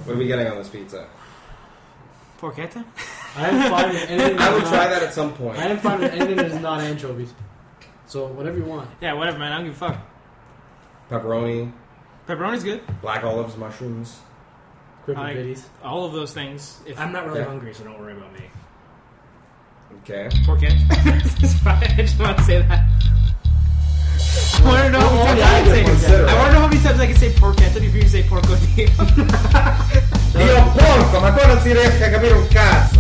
What are we getting on this pizza? Porchetta? I am fine with anything. I will try that at some point. I am fine with anything that is not anchovies. So whatever you want. Yeah, whatever, man. I don't give a fuck. Pepperoni, Pepperoni's good. black olives, mushrooms. Quick I like biddies. all of those things. If I'm not really Yeah. hungry, so don't worry about me. Okay. Porchetta. I just want to say that. I want to know how many times I can say. I want to know how many times I can say porchetta before you say porco dio. Dio porco, ma qua non si riesce a capire un cazzo.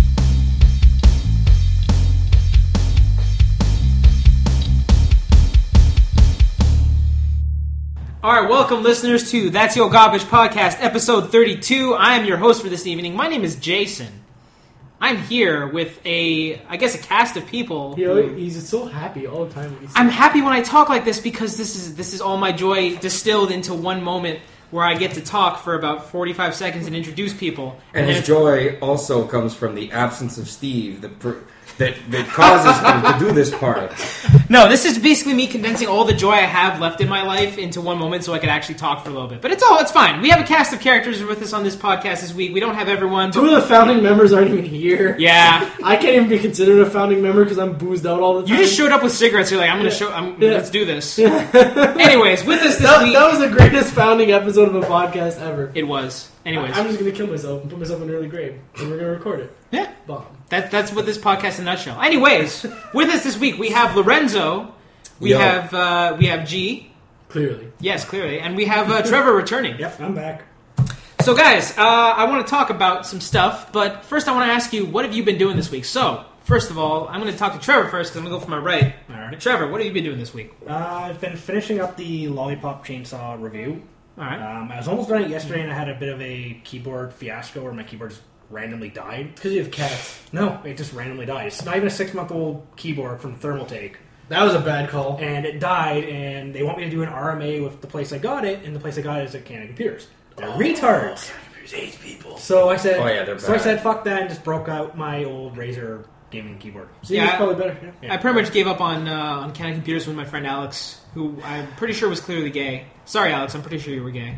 All right, welcome listeners to That's Your Garbage Podcast, episode 32. I am your host for this evening. My name is Jason. I'm here with a cast of people. He's so happy all the time. I'm happy when I talk like this because this is all my joy distilled into one moment where I get to talk for about 45 seconds and introduce people. And then his joy also comes from the absence of Steve that causes him to do this part. No, this is basically me condensing all the joy I have left in my life into one moment so I could actually talk for a little bit. But it's fine. We have a cast of characters with us on this podcast this week. We don't have everyone. Two of the founding members aren't even here. Yeah. I can't even be considered a founding member because I'm boozed out all the time. You just showed up with cigarettes. You're like, let's do this. Anyways, with us this week. That was the greatest founding episode of a podcast ever. It was. Anyways. I'm just going to kill myself and put myself in an early grave. And we're going to record it. Yeah. Bomb. That's what this podcast in a nutshell. Anyways, with us this week we have Lorenzo, we have G, Clearly. yes, clearly, and we have Trevor returning. Yep, I'm back. So, guys, I want to talk about some stuff, but first I want to ask you, what have you been doing this week? So, first of all, I'm going to talk to Trevor first because I'm going to go from my right. All right. Trevor, what have you been doing this week? I've been finishing up the Lollipop Chainsaw review. All right. I was almost done it yesterday, and I had a bit of a keyboard fiasco where my keyboard just randomly died. Because you have cats. No, it just randomly died. It's not even a 6-month-old keyboard from Thermaltake. That was a bad call. And it died, and they want me to do an RMA with the place I got it, and the place I got it is at Canon Computers. They're retards. Computers hate people. So I said, Oh, yeah, they're so I bad. said, fuck that, and just broke out my old Razer gaming keyboard. See, Yeah, it's probably better. Yeah. I pretty much gave up on Canon Computers with my friend Alex, who I'm pretty sure was clearly gay. Sorry, Alex, I'm pretty sure you were gay.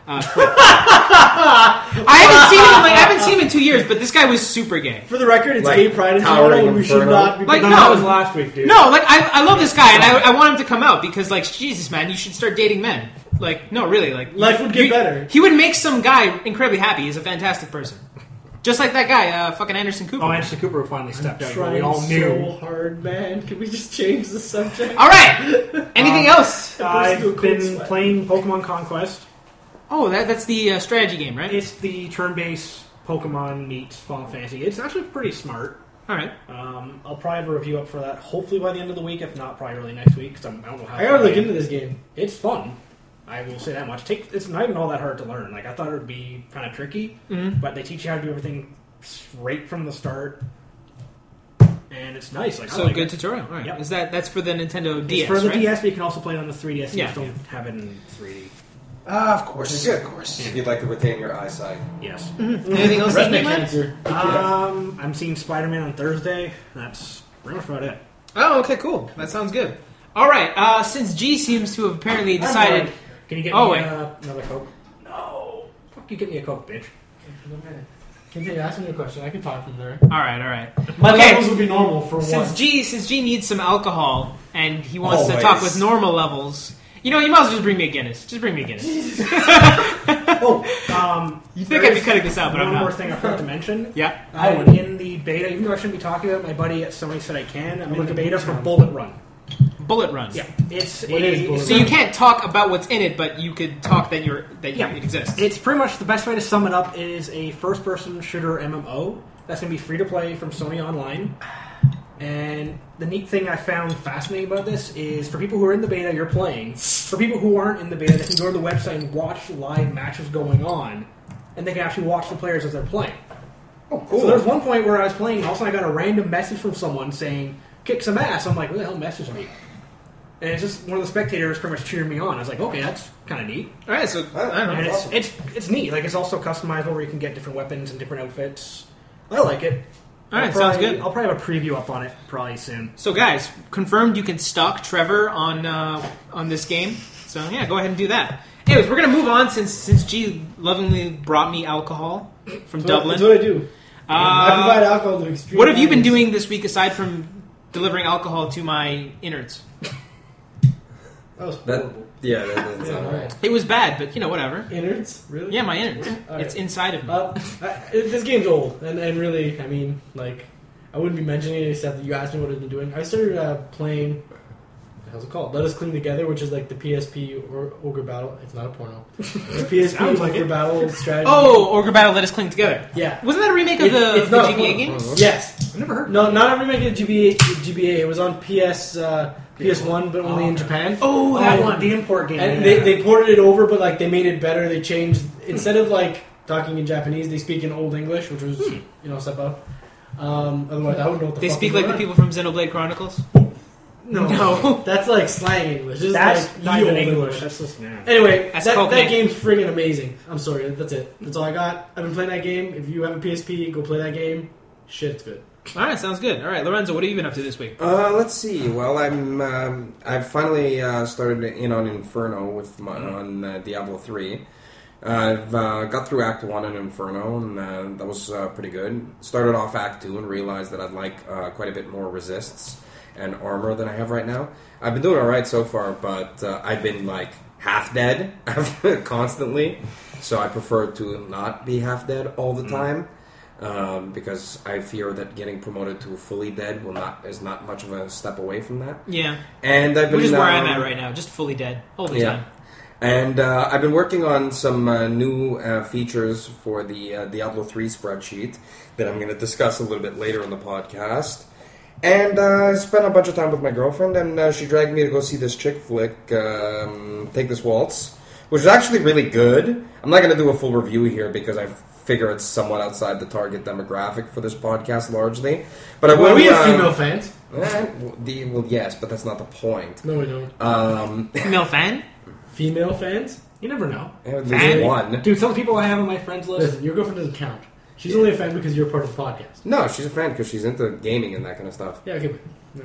I haven't seen him in 2 years, but this guy was super gay. For the record, it's Like, gay pride in towering Toronto, and we should inferno. not be... Like, No, no. that was last week, dude. No, like I love this guy, and I want him to come out because, like, Jesus, man, you should start dating men. Like, no, really, like Life would get better. He would make some guy incredibly happy. He's a fantastic person, just like that guy, fucking Anderson Cooper. Oh, Anderson Cooper finally stepped out. But Trying we all so knew. hard, man. Can we just change the subject? All right. Anything else? I've Cold been sweat. playing Pokemon Conquest. Oh, that's the strategy game, right? It's the turn-based Pokemon meets Final Fantasy. It's actually pretty smart. All right. I'll probably have a review up for that hopefully by the end of the week, if not probably early next week, because I don't know how. I gotta look into this game. It's fun. I will say that much. It's not even all that hard to learn. Like I thought it would be kind of tricky, but they teach you how to do everything straight from the start, and it's nice. Like I So like good it. tutorial. All right. Yep. Is that's for the Nintendo It's DS, for the right? DS, but you can also play it on the 3DS. Yeah. You just don't have it in 3D. Of course. Of course. If you'd like to retain your eyesight. Yes. Anything else? Retina this week, man? cancer. I'm seeing Spider-Man on Thursday. That's pretty much about it. Oh, okay, cool. That sounds good. All right. Since G seems to have apparently decided. Can you get Oh, me wait. Another Coke? No. Fuck you, get me a Coke, bitch. Continue asking me a question. I can talk from there. All right. My Okay. levels would be normal for Since once. G needs some alcohol and he wants to Always. talk with normal levels, you know, you might as well just bring me a Guinness. Just bring me a Guinness. You think I'd be cutting this out, but I'm one more not. thing I forgot to mention. Yeah. I'm in the beta, even though I shouldn't be talking about it, my buddy at Sony said I can. I'm in the beta for Bullet Run. Bullet Run. Yeah. It's What is Bullet So you can't talk about what's in it, but you could talk that Yeah. it exists. It's pretty much the best way to sum it up is a first-person shooter MMO that's going to be free to play from Sony Online. And the neat thing I found fascinating about this is for people who are in the beta, you're playing. For people who aren't in the beta, they can go to the website and watch live matches going on, and they can actually watch the players as they're playing. Oh, cool. So there's one point where I was playing, and all of a sudden I got a random message from someone saying, "Kick some ass." I'm like, "Who the hell messaged me?" And it's just one of the spectators pretty much cheering me on. I was like, "Okay, that's kind of neat." All right, so I don't know. And awesome. it's neat. Like it's also customizable where you can get different weapons and different outfits. I like it. All right, I'll sounds probably- good. I'll probably have a preview up on it probably soon. So guys, confirmed you can stalk Trevor on this game. So yeah, go ahead and do that. Anyways, we're gonna move on since G lovingly brought me alcohol from Dublin. That's what I do. I provide alcohol to extreme. What have you been ends. doing this week aside from delivering alcohol to my innards? That was That horrible. yeah, that doesn't Yeah, sound alright. right. It was bad, but whatever. Innards? Really? Yeah, my innards. Alright. It's inside of me. This game's old, and really, I mean, like, I wouldn't be mentioning it except that you asked me what I've been doing. I started playing. How's it called? Let Us Cling Together, which is like the PSP or Ogre Battle. It's not a porno. It's PSP Sounds like Ogre it. Battle strategy. Oh, Ogre Battle, Let Us Cling Together. yeah. Wasn't that a remake of It's the not a GBA porno. games? Yes. I've never heard. No, not a remake of GBA. It was on PS1, but only in Japan. Oh, That that one, one. the import game. And yeah. they ported it over, but like they made it better. They changed instead of like talking in Japanese, they speak in Old English, which was a step up. Otherwise, I wouldn't know what the They fuck speak was like the going people from Xenoblade Chronicles? on. No. No, that's like slang English. This is That's like not ye even olde English. That's just Anyway, That's that Cognate. game's friggin' amazing. I'm sorry, that's it. That's all I got. I've been playing that game. If you have a PSP, go play that game. Shit, it's good. All right, sounds good. All right, Lorenzo, what have you been up to this week? Let's see. Well, I've finally started in on Inferno with on Diablo 3. I've got through Act 1 in Inferno, and that was pretty good. Started off Act 2 and realized that I'd like quite a bit more resists and armor than I have right now. I've been doing alright so far, but I've been like half dead constantly, so I prefer to not be half dead all the time. Because I fear that getting promoted to fully dead is not much of a step away from that. Yeah. And I've been Which is where I'm at right now, just fully dead all the time. And I've been working on some new features for the Diablo 3 spreadsheet that I'm going to discuss a little bit later in the podcast. And I spent a bunch of time with my girlfriend, and she dragged me to go see this chick flick, Take This Waltz, which is actually really good. I'm not going to do a full review here because I figure it's somewhat outside the target demographic for this podcast largely. But I will. Well, we have female fans. Well, yes, but that's not the point. No, we don't. Female fan? Female fans? You never know. There's Fan? one. Dude, some people I have on my friends list. Listen, your girlfriend doesn't count. She's only a fan because you're part of the podcast. No, she's a fan because she's into gaming and that kind of stuff. Yeah, okay. No.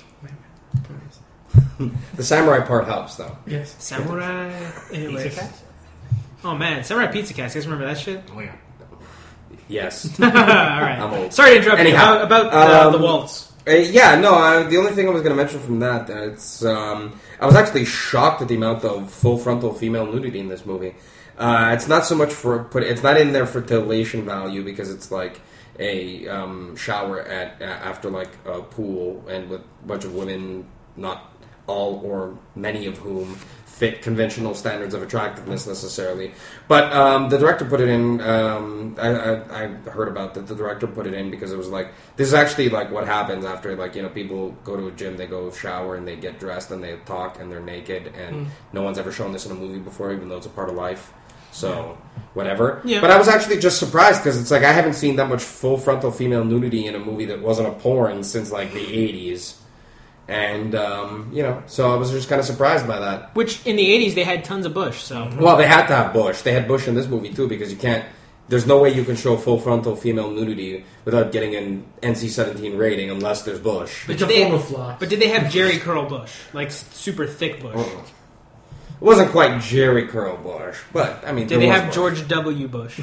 The samurai part helps, though. Yes. Samurai. Anyways. Pizza Cat? Oh man, Samurai Pizza Cats. You guys remember that shit? Oh yeah. Yes. All right. I'm old. Sorry to interrupt Anyhow, you. About the um, waltz. The only thing I was going to mention from that, I was actually shocked at the amount of full frontal female nudity in this movie. It's not so much it's not in there for titillation value because it's like a shower after like a pool and with a bunch of women, not all or many of whom fit conventional standards of attractiveness necessarily. But the director put it in, I heard about that the director put it in because it was like, this is actually like what happens after like, people go to a gym, they go shower and they get dressed and they talk and they're naked and no one's ever shown this in a movie before even though it's a part of life. So, whatever. Yeah. But I was actually just surprised because it's like I haven't seen that much full frontal female nudity in a movie that wasn't a porn since like the 80s. And, so I was just kind of surprised by that. Which in the 80s they had tons of bush. So Well, they had to have bush. They had bush in this movie too because you can't. There's no way you can show full frontal female nudity without getting an NC-17 rating unless there's bush. It's a They- form of flaw. But did they have Jerry curl bush, like super thick bush? It wasn't quite Jerry Curl Bush, but I mean, Did there they was have bush. George W. Bush?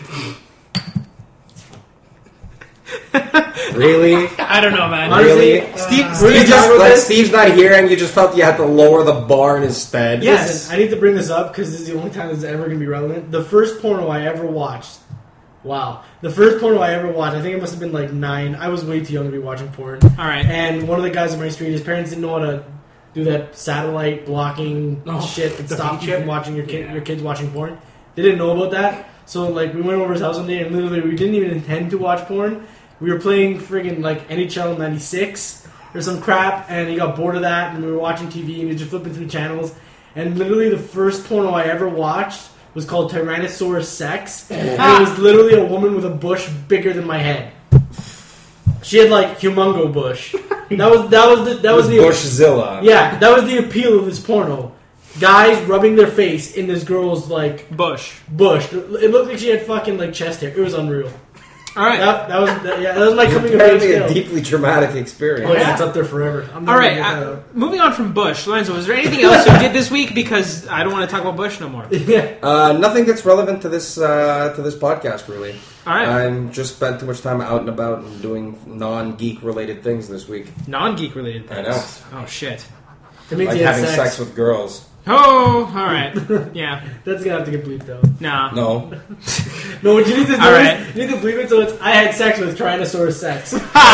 Really? I don't know, man. Really? Steve's not here, and you just felt you had to lower the bar in his stead. Yes. Listen, I need to bring this up because this is the only time this is ever going to be relevant. The first porno I ever watched. Wow. The first porno I ever watched, I think it must have been like 9. I was way too young to be watching porn. All right. And one of the guys on my street, his parents didn't know how to do that satellite blocking shit that the stops you feature? from watching your Yeah. kids watching porn. They didn't know about that. So like we went over his house one day and literally we didn't even intend to watch porn. We were playing friggin' like NHL 96 or some crap, and he got bored of that, and we were watching TV, and he was just flipping through channels. And literally, the first porno I ever watched was called Tyrannosaurus Sex, and it was literally a woman with a bush bigger than my head. She had like humongo bush. That was the Bushzilla. yeah, that was the appeal of this porno. Guys rubbing their face in this girl's like Bush. bush. It looked like she had fucking like chest hair. It was unreal. All right. That was my coming of age Apparently a tale. deeply traumatic experience. Oh yeah, it's up there forever. I'm All never right. gonna get that out. Moving on from Bush, Lorenzo, was there anything else you did this week? Because I don't want to talk about Bush no more. Yeah. Nothing that's relevant to this podcast, really. All right. I just spent too much time out and about and doing non-geek related things this week. Non-geek related I things. know. Oh shit. It means Like he had having sex. sex with girls. Oh, all right. Yeah. That's gonna have to get bleeped out. Nah. No. No, what you need to do All is right. you need to bleep it so it's I had sex with Tyrannosaurus sex.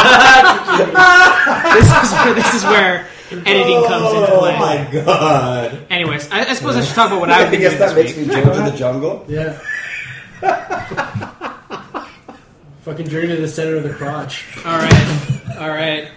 This is where editing comes into play. Oh my god. Anyways, I suppose I should talk about what I've I been guess doing that this makes week. me Joe to the jungle. Yeah. Fucking journey to the center of the crotch. All right.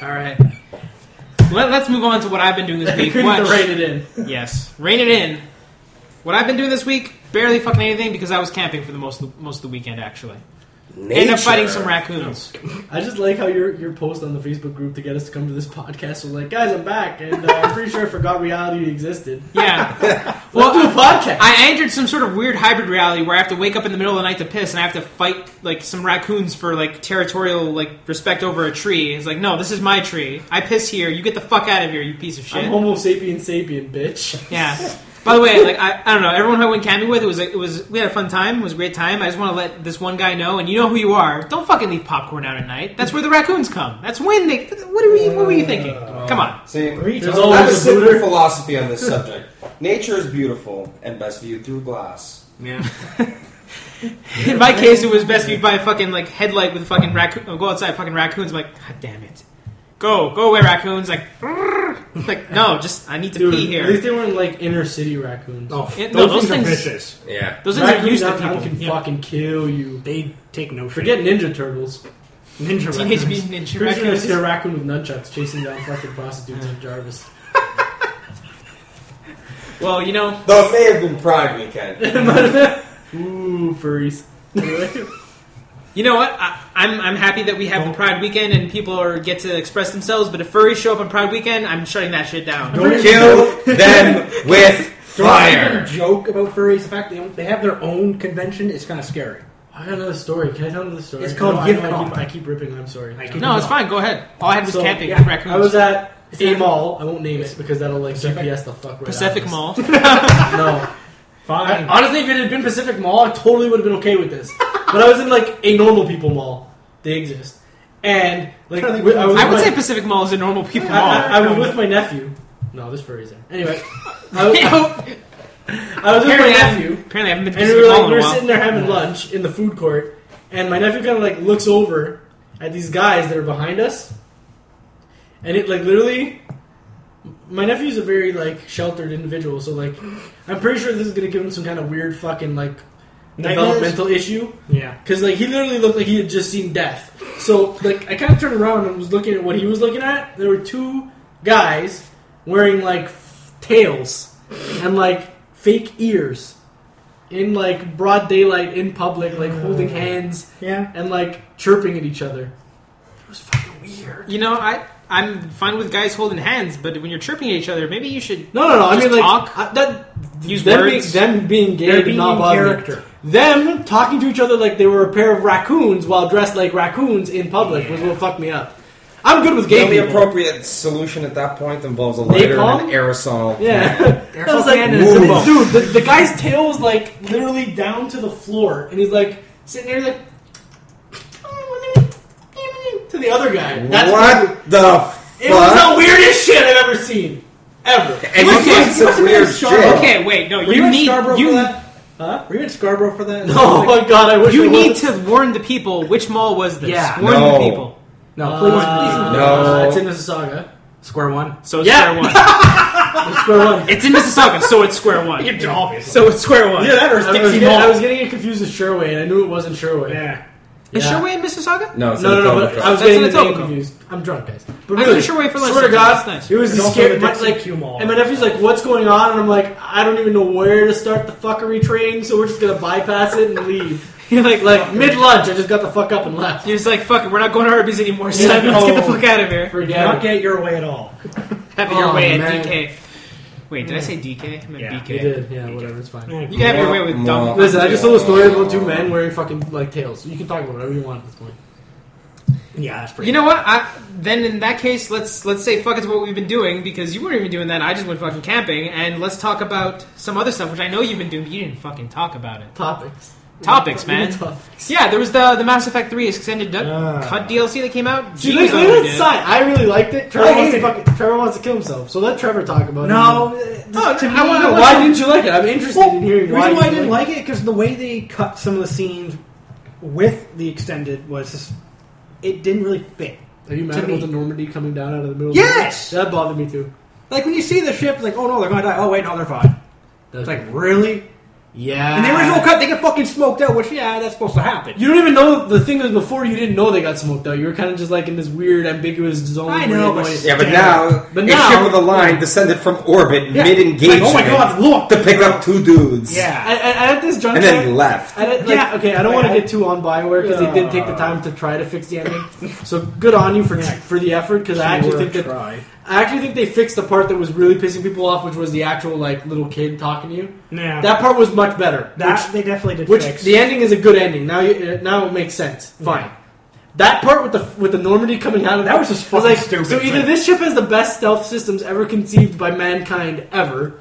Let's move on to what I've been doing this week. Couldn't What- rein it in. Yes, rein it in. What I've been doing this week, barely fucking anything because I was camping for the most of the weekend. Actually, ended up fighting some raccoons. I just like how your post on the Facebook group to get us to come to this podcast was like, guys, I'm back, and I'm pretty sure I forgot reality existed. Yeah. Well, do a podcast. I entered some sort of weird hybrid reality where I have to wake up in the middle of the night to piss, and I have to fight like some raccoons for like territorial like respect over a tree. It's like, no, this is my tree. I piss here. You get the fuck out of here, you piece of shit. I'm Homo sapien, bitch. Yeah. By the way, like I don't know, everyone who I went camping with, we had a fun time. It was a great time. I just want to let this one guy know, and you know who you are. Don't fucking leave popcorn out at night. That's where the raccoons come. That's when they. What were you thinking? Come on. See, There's I have always a a simple Buddha. philosophy on this subject. Nature is beautiful and best viewed through glass. Yeah. In my case, it was best viewed by a fucking like headlight with fucking raccoon. Go outside, fucking raccoons. I'm like, God damn it, go away, raccoons. Like no, just I need to Dude, pee at least here. they weren't like inner city raccoons. Oh, Yeah, no, those those things are things- vicious. Yeah. Those things are Raccoons used to downtown people. can Yeah. fucking kill you. They take no shit. Forget Ninja Turtles. Ninja Teenage raccoons. Mutant Ninja Pretty sure I Raccoons. see a raccoon with nunchucks chasing down fucking prostitutes in Jarvis. Well, you know, Though it may have been Pride weekend. Ooh, furries. you know what? I'm happy that we have the Pride weekend and people get to express themselves. But if furries show up on Pride weekend, I'm shutting that shit down. Kill them with Don't fire. even joke about furries. The fact they have their own convention is kind of scary. I got another story. Can I tell another story? It's called No, Gift I Comp. keep ripping. I'm sorry. No, it's fine. Go ahead. All I had was So, camping yeah, with raccoons. I was at Is a that- mall. I won't name it because that'll like Pacific? GPS the fuck right Pacific out of us. Mall. No. Fine. Honestly, if it had been Pacific Mall, I totally would have been okay with this. But I was in like a normal people mall. They exist. And like I was I would with say my- Pacific Mall is a normal people mall. I was with my nephew. No, this furry's there. Anyway, I was with my Apparently, nephew. I haven't been to And Pacific we Mall in were a while. sitting there having lunch in the food court, and my nephew kind of like looks over at these guys that are behind us, and it like literally, my nephew's a very like sheltered individual, so like I'm pretty sure this is gonna give him some kind of weird fucking like developmental issue, Yeah. because like he literally looked like he had just seen death. So like I kind of turned around and was looking at what he was looking at. There were two guys wearing like tails and like fake ears in like broad daylight in public, like holding hands Yeah. and like chirping at each other. It was fucking weird. You know, I'm fine with guys holding hands, but when you're chirping at each other, maybe you should No. I Just mean like talk? that. use Them words. being gay They're did being not in bother me. character. Them talking to each other like they were a pair of raccoons while dressed like raccoons in public was what fucked me up. I'm good with The gay only people. appropriate solution at that point involves a lighter Napalm? and an aerosol. Yeah. I was like, can and a Zippo. dude, the guy's tail was like literally down to the floor, and he's like sitting there like to the other guy. That's What the fuck? It was the weirdest shit I've ever seen, ever. And you Okay, did some weird shit. Okay, wait, no, Were you in need Scarborough for you that? Huh? Were you in Scarborough for that? Oh my god, I wish you I need was. to warn the people. Which mall was this? Yeah. Warn No. the people. No, please, No. It's in Mississauga. Square one. So it's Yeah. square one. It's square one. It's in Mississauga, so it's square one. Obviously. So it's square one. Yeah, that or Dixie I Mall. was getting it confused with Sherway, and I knew it wasn't Sherway. Yeah. Is Yeah. Sherway in Mississauga? No, it's No, in but Etobicoke. I was That's getting in the name Etobicoke. confused. I'm drunk, guys. But I really, went to Sherway for lunch. swear to That's God, nice. it was There's the also scary. the Dixie Like, Q Mall. and my nephew's like, "What's going on?" And I'm like, "I don't even know where to start the fuckery train, so we're just gonna bypass it and leave." You're like Mid lunch, I just got the fuck up and left. You're just like, fuck it, we're not going to Arby's anymore, son. Yeah, Let's get the no. fuck out of here. Forget Not it. get your way at all. Have it your Oh, way man. at DK. Wait, did I say DK? I meant Yeah, BK. You did, yeah, whatever, it's fine. You can have your way with dumb. Listen, I just told a story about two men wearing fucking like tails. You can talk about whatever you want at this point. Yeah, that's pretty. You know what? Then in that case, let's say fuck it to what we've been doing because you weren't even doing that. I just went fucking camping, and let's talk about some other stuff which I know you've been doing, but you didn't fucking talk about it. Topics, man. Topics. Yeah, there was the Mass Effect 3 extended cut DLC that came out. See, G was look the one at who that did. side. I really liked it. I hated Trevor wants to kill himself. So let Trevor talk about it. No, Why didn't you like it? I'm interested in hearing the why. reason why I you didn't like it because the way they cut some of the scenes with the extended was just, it didn't really fit. Are you mad to about me. the Normandy coming down out of the middle? Yes! That bothered me too. Like when you see the ship, like, oh no, they're gonna die. Oh wait, no, they're fine. It's like, really? yeah. In the original cut, they get fucking smoked out, which yeah, that's supposed to happen. You don't even know the thing was before you didn't know they got smoked out. You were kind of just like in this weird ambiguous zone. I know, where but- it Yeah, but But a now- ship of the line descended from orbit Yeah. mid-engagement Like, oh my God, look! to pick up two dudes. Yeah. And at this juncture, And then left. yeah, okay. I don't want to Like, get too on Bioware because they did take the time to try to fix the ending. So good on you for the effort because I actually think they fixed the part that was really pissing people off, which was the actual like little kid talking to you. Yeah. That part was much better. That they definitely did Which fix. the ending is a good ending. Now it makes sense. Fine. Yeah. That part with the Normandy coming out of That was just fucking like, stupid. So either this ship has the best stealth systems ever conceived by mankind ever,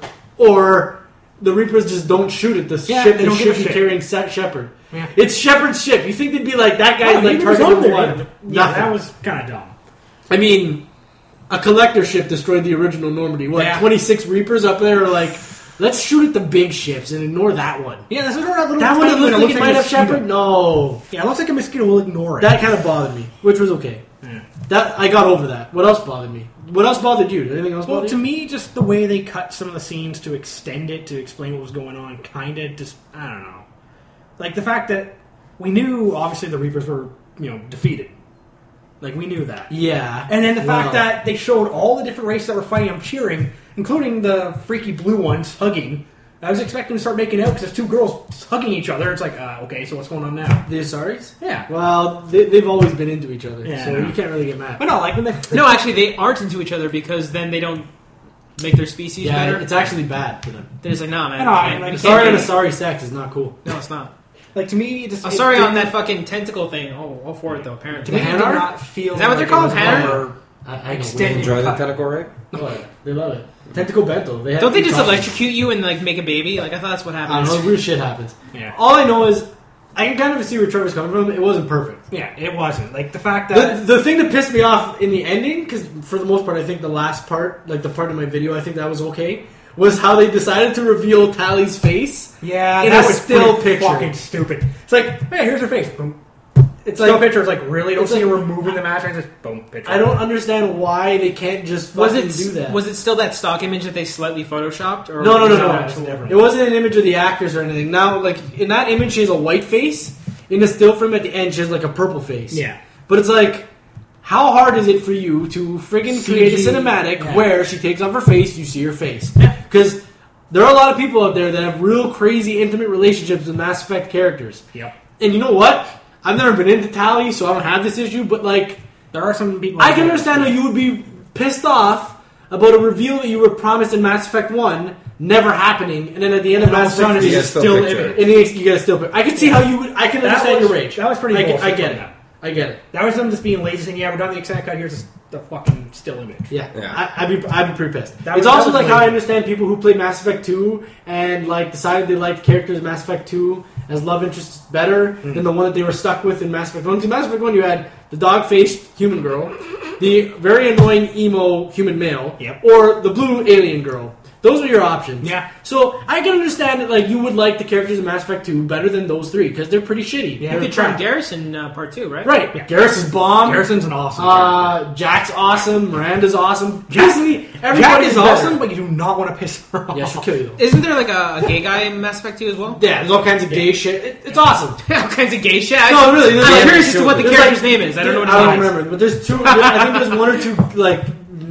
or the Reapers just don't shoot at the Yeah, ship they that don't give a should be shit. carrying Shepard. Yeah. It's Shepard's ship. You think they'd be like that guy's Oh, like he was target on number there, one? yeah. Nothing. Yeah, that was kind of dumb. I mean, a collector ship destroyed the original Normandy. What, Yeah. 26 Reapers up there are like, let's shoot at the big ships and ignore that one. Yeah, this is that little. That one tiny looks like it a might have mosquito. Shepard? No. Yeah, it looks like a mosquito. We'll ignore it. That kind of bothered me, which was okay. Yeah. That I got over that. What else bothered me? What else bothered you? Did anything else Well, bother to you? me, just the way they cut some of the scenes to extend it, to explain what was going on, kind of just, I don't know. Like, the fact that we knew, obviously, the Reapers were, defeated. Like, we knew that. Yeah. And then the fact Well, that they showed all the different races that were fighting them cheering, including the freaky blue ones hugging. I was expecting to start making out because there's two girls hugging each other. It's like, okay, so what's going on now? the Asaris? Yeah. Well, they've always been into each other, Yeah, so I know. you can't really get mad. But no, like, when they... No, actually, they aren't into each other because then they don't make their species Yeah, better. it's actually bad for them. They're just like, nah, man. I know, we I can't- like- we Asari can't and do it. Asari sex is not cool. No, it's not. Like, to me, it just... Oh, it sorry didn't- on that fucking tentacle thing. Oh, all for it though. To Apparently, me, it did Hanar? not feel Is that what they're like called, it was Hanar? more I extended. Enjoy the cut. tentacle rape? They love it. Tentacle bento. don't they just electrocute you and like make a baby? Like I thought that's what I don't happens. know. Weird shit happens. Yeah. All I know is I can kind of see where Trevor's coming from. It wasn't perfect. Yeah, it wasn't. Like, the fact that... The thing that pissed me off in the ending, because for the most part, I think the last part, like the part of my video, I think that was okay, was how they decided to reveal Tally's face. Yeah, in that a was still pretty picture. fucking stupid. It's like, hey, here's her face. Boom. It's Still like picture is like, really? Don't it's see like- her removing the mattress? Just boom, picture. I don't understand why they can't just Was fucking it do that. was it still that stock image that they slightly photoshopped? Or No. was it No, actual- it's different. It wasn't an image of the actors or anything. Now, like in that image, she has a white face. In the still frame at the end, she has like a purple face. Yeah. But it's like, how hard is it for you to friggin' create a CG, cinematic yeah. where she takes off her face, you see her face? Yeah. Because there are a lot of people out there that have real crazy intimate relationships with Mass Effect characters. Yep. And you know what? I've never been into Tally, so I don't have this issue, but like, There are some people... I can understand how you would be pissed off about a reveal that you were promised in Mass Effect 1 never happening, and then at the end of And all Mass of a sudden Effect 3, you get a still picture. and you get a still picture. I can see how you would. I can That understand was- your rage. that was pretty I get bullshit it. from them. I get it. That was them just being lazy saying, yeah, we're done the extended cut, here's just the fucking still image. Yeah, Yeah. I'd be pretty pissed. That It's was- also that was like how I lazy. understand people who played Mass Effect 2 and like decided they liked characters in Mass Effect 2 as love interests better than the one that they were stuck with in Mass Effect 1. Because Mass Effect 1 you had the dog-faced human girl, the very annoying emo human male, Yep. or the blue alien girl. Those were your options. Yeah. So I can understand that like you would like the characters in Mass Effect 2 better than those three because they're pretty shitty. Yeah. You They're could try crap. Garrison part 2, right? Right. Yeah. Garrus's bomb. Garrison's an awesome character. Jack's awesome. Miranda's awesome. Jack- Basically, Jack everybody's is better. awesome, but you do not want to piss her off. Yeah, she'll kill you though. Isn't there like a gay guy in Mass Effect 2 as well? Yeah, there's all kinds of gay shit. It's awesome. All kinds of gay shit. No, really, I'm there's- curious as to what the there's character's like- name is. I don't know what I don't his name is. remember, but there's two. I think there's one or two like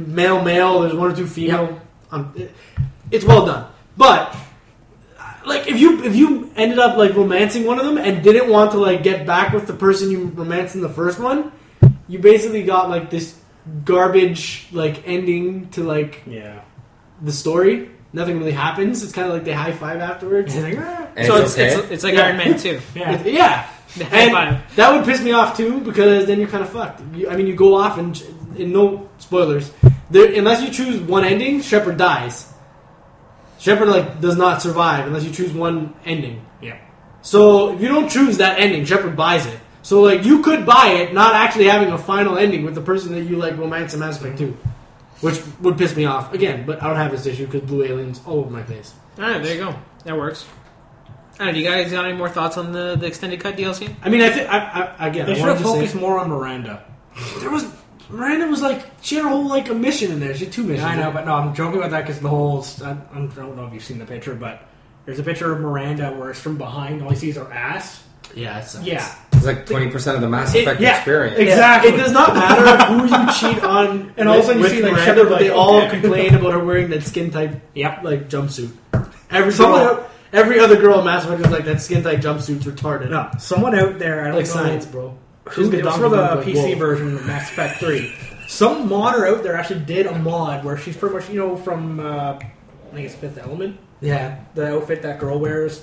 male. There's one or two female. It's well done, but like if you ended up like romancing one of them and didn't want to like get back with the person you romanced in the first one, you basically got like this garbage like ending to like Yeah. the story. nothing really happens. It's kind of like they high five afterwards. So And it's like Yeah. Iron Man 2. Yeah. The high And five. that would piss me off too, because then you're kind of fucked. You go off and no spoilers. Unless you choose one ending, Shepard dies. Shepard does not survive unless you choose one ending. Yeah. So if you don't choose that ending, Shepard buys it. So you could buy it, not actually having a final ending with the person that you like romance in Mass Effect 2, which would piss me off again. But I don't have this issue because Blue Alien's all over my face. All right, there you go. That works. I don't know, do you guys got any more thoughts on the extended cut DLC? I mean, I think again, They I should wanted have to say- focused more on Miranda. Miranda was she had a whole a mission in there. She had 2 missions. I know, but no, I'm joking about that because the whole. I don't know if you've seen the picture, but there's a picture of Miranda where it's from behind. All you see is her ass. Yeah, it sucks. Yeah. It's like 20% of the Mass Effect experience. Exactly. It does not matter who you cheat on, And all of a sudden you see, Miranda, Shepard, but they all complain about her wearing that skin type, Yep. jumpsuit. Someone- Every other girl in Mass Effect is that skin tight jumpsuit's retarded. No, someone out there. I don't know. Science, bro. It was for the PC Whoa. version of Mass Effect 3. Some modder out there actually did a mod where she's pretty much, from, I think it's Fifth Element, Yeah, the outfit that girl wears,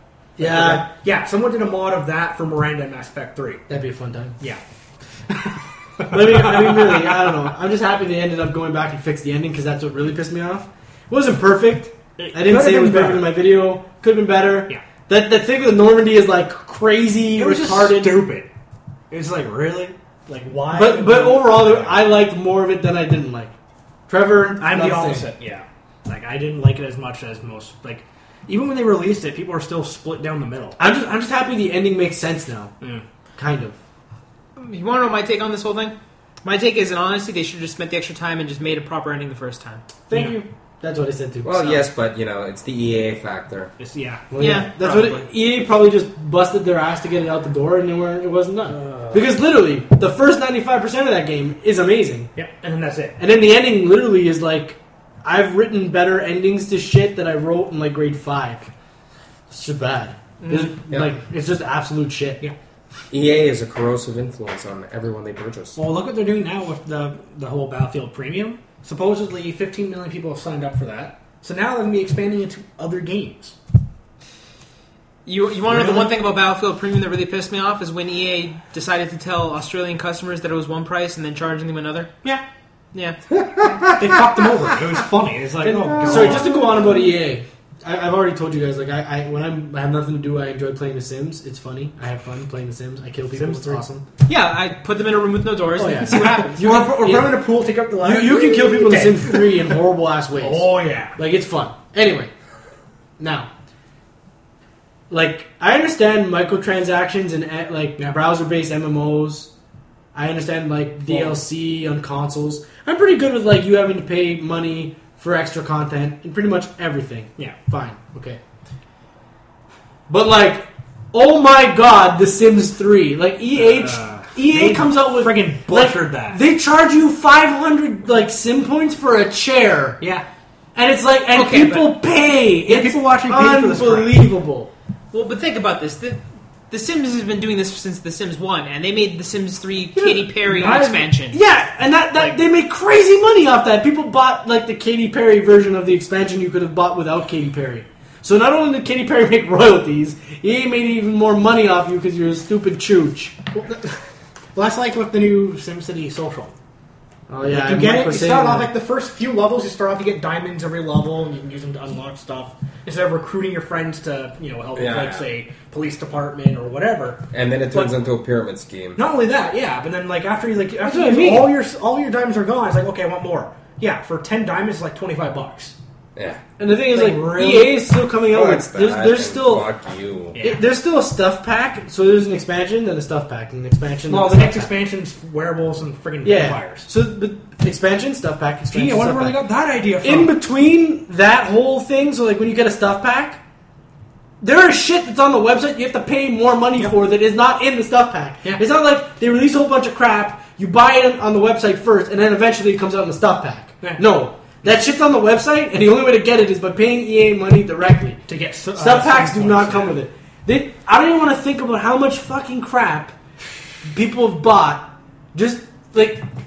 yeah, Yeah, someone did a mod of that for Miranda in Mass Effect 3. that'd be a fun time. Yeah. But I mean, really, I don't know. I'm just happy they ended up going back and fixed the ending because that's what really pissed me off. It wasn't perfect. I didn't say it was better than my video. Could have been better. Yeah. That thing with Normandy is crazy, It was retarded. just stupid. It was really? Why? But overall, I liked more of it than I didn't like. Trevor, I'm not the same. opposite, yeah. I didn't like it as much as most. Even when they released it, people are still split down the middle. I'm just happy the ending makes sense now. Kind of. You want to know my take on this whole thing? My take is, in honesty, they should have just spent the extra time and just made a proper ending the first time. Thank you. That's what I said too. Well, So- yes, but it's the EA factor. Yeah. Well, Yeah, that's probably. what EA probably just busted their ass to get it out the door, and it wasn't done. Because literally, the first 95% of that game is amazing, Yep. And then that's it. and then the ending literally is I've written better endings to shit that I wrote in grade 5. It's just bad. Yeah. It's just absolute shit. Yeah. EA is a corrosive influence on everyone they purchase. Well, look what they're doing now with the whole Battlefield Premium. Supposedly, 15 million people have signed up for that. So now they're going to be expanding into other games. You want to know the one thing about Battlefield Premium that really pissed me off is when EA decided to tell Australian customers that it was one price and then charging them another. Yeah. Yeah. They fucked them over. It was funny. It's like, oh, God. Sorry, just to go on about EA. I've already told you guys, I when I have nothing to do, I enjoy playing The Sims. It's funny. I have fun playing The Sims. I kill people. Sims It's 3. awesome. Yeah, I put them in a room with no doors Oh, and yeah. see what happens. You Or put them in a pool, take up the ladder. You can kill people in The Okay. Sims 3 in horrible ass ways. Oh, yeah. It's fun. Anyway, now, I understand microtransactions and browser-based MMOs. I understand DLC on consoles. I'm pretty good with you having to pay money for extra content and pretty much everything. Yeah. Fine. Okay. But oh my god, The Sims 3. EA comes out with friggin' butchered that. They charge you 500 sim points for a chair. Yeah. And it's Okay, people pay. Yeah, It's people actually pay for this crap. unbelievable. Well, but think about this. The Sims has been doing this since The Sims 1, and they made The Sims 3 Katy Perry expansion. Yeah, and that they make crazy money off that. People bought the Katy Perry version of the expansion you could have bought without Katy Perry. So not only did Katy Perry make royalties, EA made even more money off you because you're a stupid chooch. Well, that's like with the new SimCity Social. Oh yeah, You get it. Mike You was saying start off that. the first few levels. You start off, you get diamonds every level, and you can use them to unlock stuff instead of recruiting your friends to help Yeah. with say police department or whatever. And then it turns into a pyramid scheme. Not only that, yeah, but then after you after what I mean. all your diamonds are gone, it's okay, I want more. Yeah, for 10 diamonds, it's $25. Yeah. And the thing is, really? EA is still coming out What's with that? there's And still fuck you. Yeah. there's still a stuff pack. So there's an expansion, then a stuff pack, and an expansion. Well, then the a next stuff pack. expansion's werewolves and friggin' Yeah. vampires. So the expansion, stuff pack, expansion. Gee, I wonder stuff where they pack. got that idea from. In between that whole thing, so when you get a stuff pack, there is shit that's on the website you have to pay more money for that is not in the stuff pack. Yeah. It's not like they release a whole bunch of crap, you buy it on the website first, and then eventually it comes out in the stuff pack. Yeah. No. That shit's on the website, and the only way to get it is by paying EA money directly. to get Stuff packs do not come with it. I don't even want to think about how much fucking crap people have bought. Just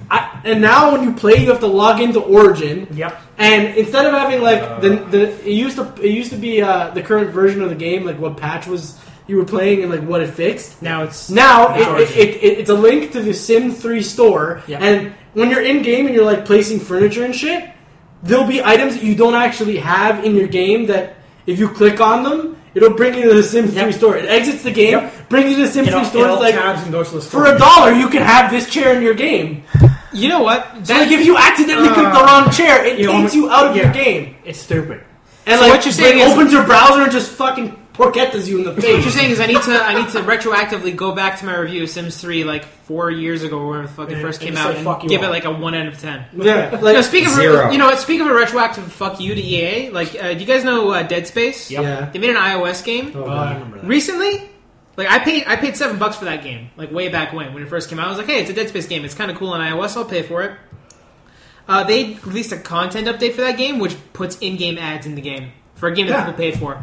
And now when you play, you have to log into Origin. Yep. And instead of having like it used to be the current version of the game, like what patch was you were playing and like what it fixed. Now it's it's a link to the Sim 3 store, Yep. and when you're in game and you're like placing furniture and shit, there'll be items that you don't actually have in your game that if you click on them, it'll bring you to the Sim 3 store. It exits the game, brings you to the Sim 3 store. It's like tabs and goes to the for store. $1, you can have this chair in your game. You know what? So like if you accidentally click the wrong chair, it takes you out of your game. It's stupid. And So like what you're saying it is- opens your browser and just fucking porchettas you in the What you're face. saying is I need to retroactively go back to my review of Sims 3 like 4 years ago, or whenever the fuck it Yeah, first and came just out, say, "Fuck and you give it all." like a 1 out of 10. Yeah, No, like speaking of Zero. speaking of a retroactive fuck you to EA, like do you guys know Dead Space? Yep. yeah. They made an iOS game Oh, I remember that. recently. Like I paid $7 for that game, like way back when it first came out. I was like, hey, it's a Dead Space game. It's kind of cool on iOS. I'll pay for it. They released a content update for that game, which puts in-game ads in the game for a game that people paid for.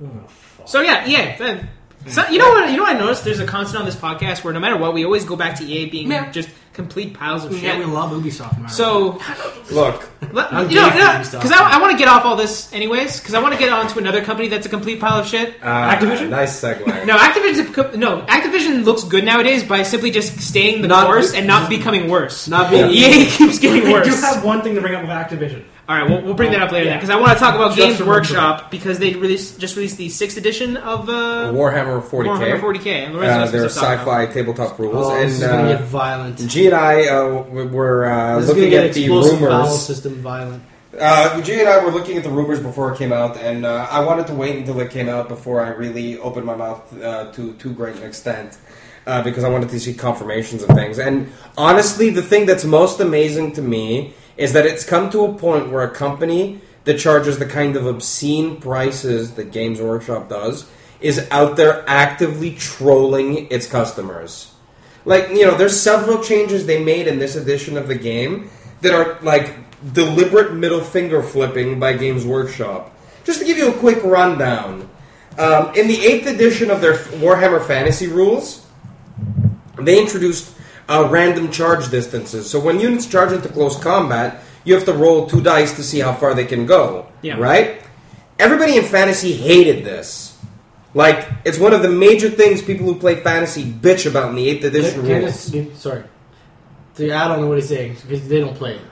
So yeah, EA. So, you know what I noticed? There's a constant on this podcast where no matter what, we always go back to EA being just complete piles of shit. Yeah, we love Ubisoft. No matter So, Look, I'm you know, gay for Ubisoft. because I want to get off all this anyways, because I want to get on to another company that's a complete pile of shit. Activision? Nice segue. No, Activision looks good nowadays by simply just staying the Not- course and not becoming worse. Not being EA keeps getting what. I worse. do have one thing to bring up with Activision. All right, we'll bring that up later Yeah. because I want to talk about Just Games remember. Workshop because they just released the 6th edition of Warhammer 40K. Warhammer 40K. And Lorenzo knows what Their I'm talking about. sci-fi tabletop rules, Oh, this is and gonna get violent. G and I were This is gonna looking get at the explosive bowel rumors. system violent. G and I were looking at the rumors before it came out, and I wanted to wait until it came out before I really opened my mouth to too great an extent, because I wanted to see confirmations of things. And honestly, the thing that's most amazing to me is that it's come to a point where a company that charges the kind of obscene prices that Games Workshop does is out there actively trolling its customers. Like, you know, there's several changes they made in this edition of the game that are, like, deliberate middle finger flipping by Games Workshop. Just to give you a quick rundown. In the 8th edition of their Warhammer Fantasy rules, they introduced random charge distances. So when units charge into close combat, you have to roll 2 dice to see how far they can go. Yeah. Right? Everybody in Fantasy hated this. Like, it's one of the major things people who play Fantasy bitch about in the 8th edition rules. Sorry. To add on to what he's saying, because they don't play it.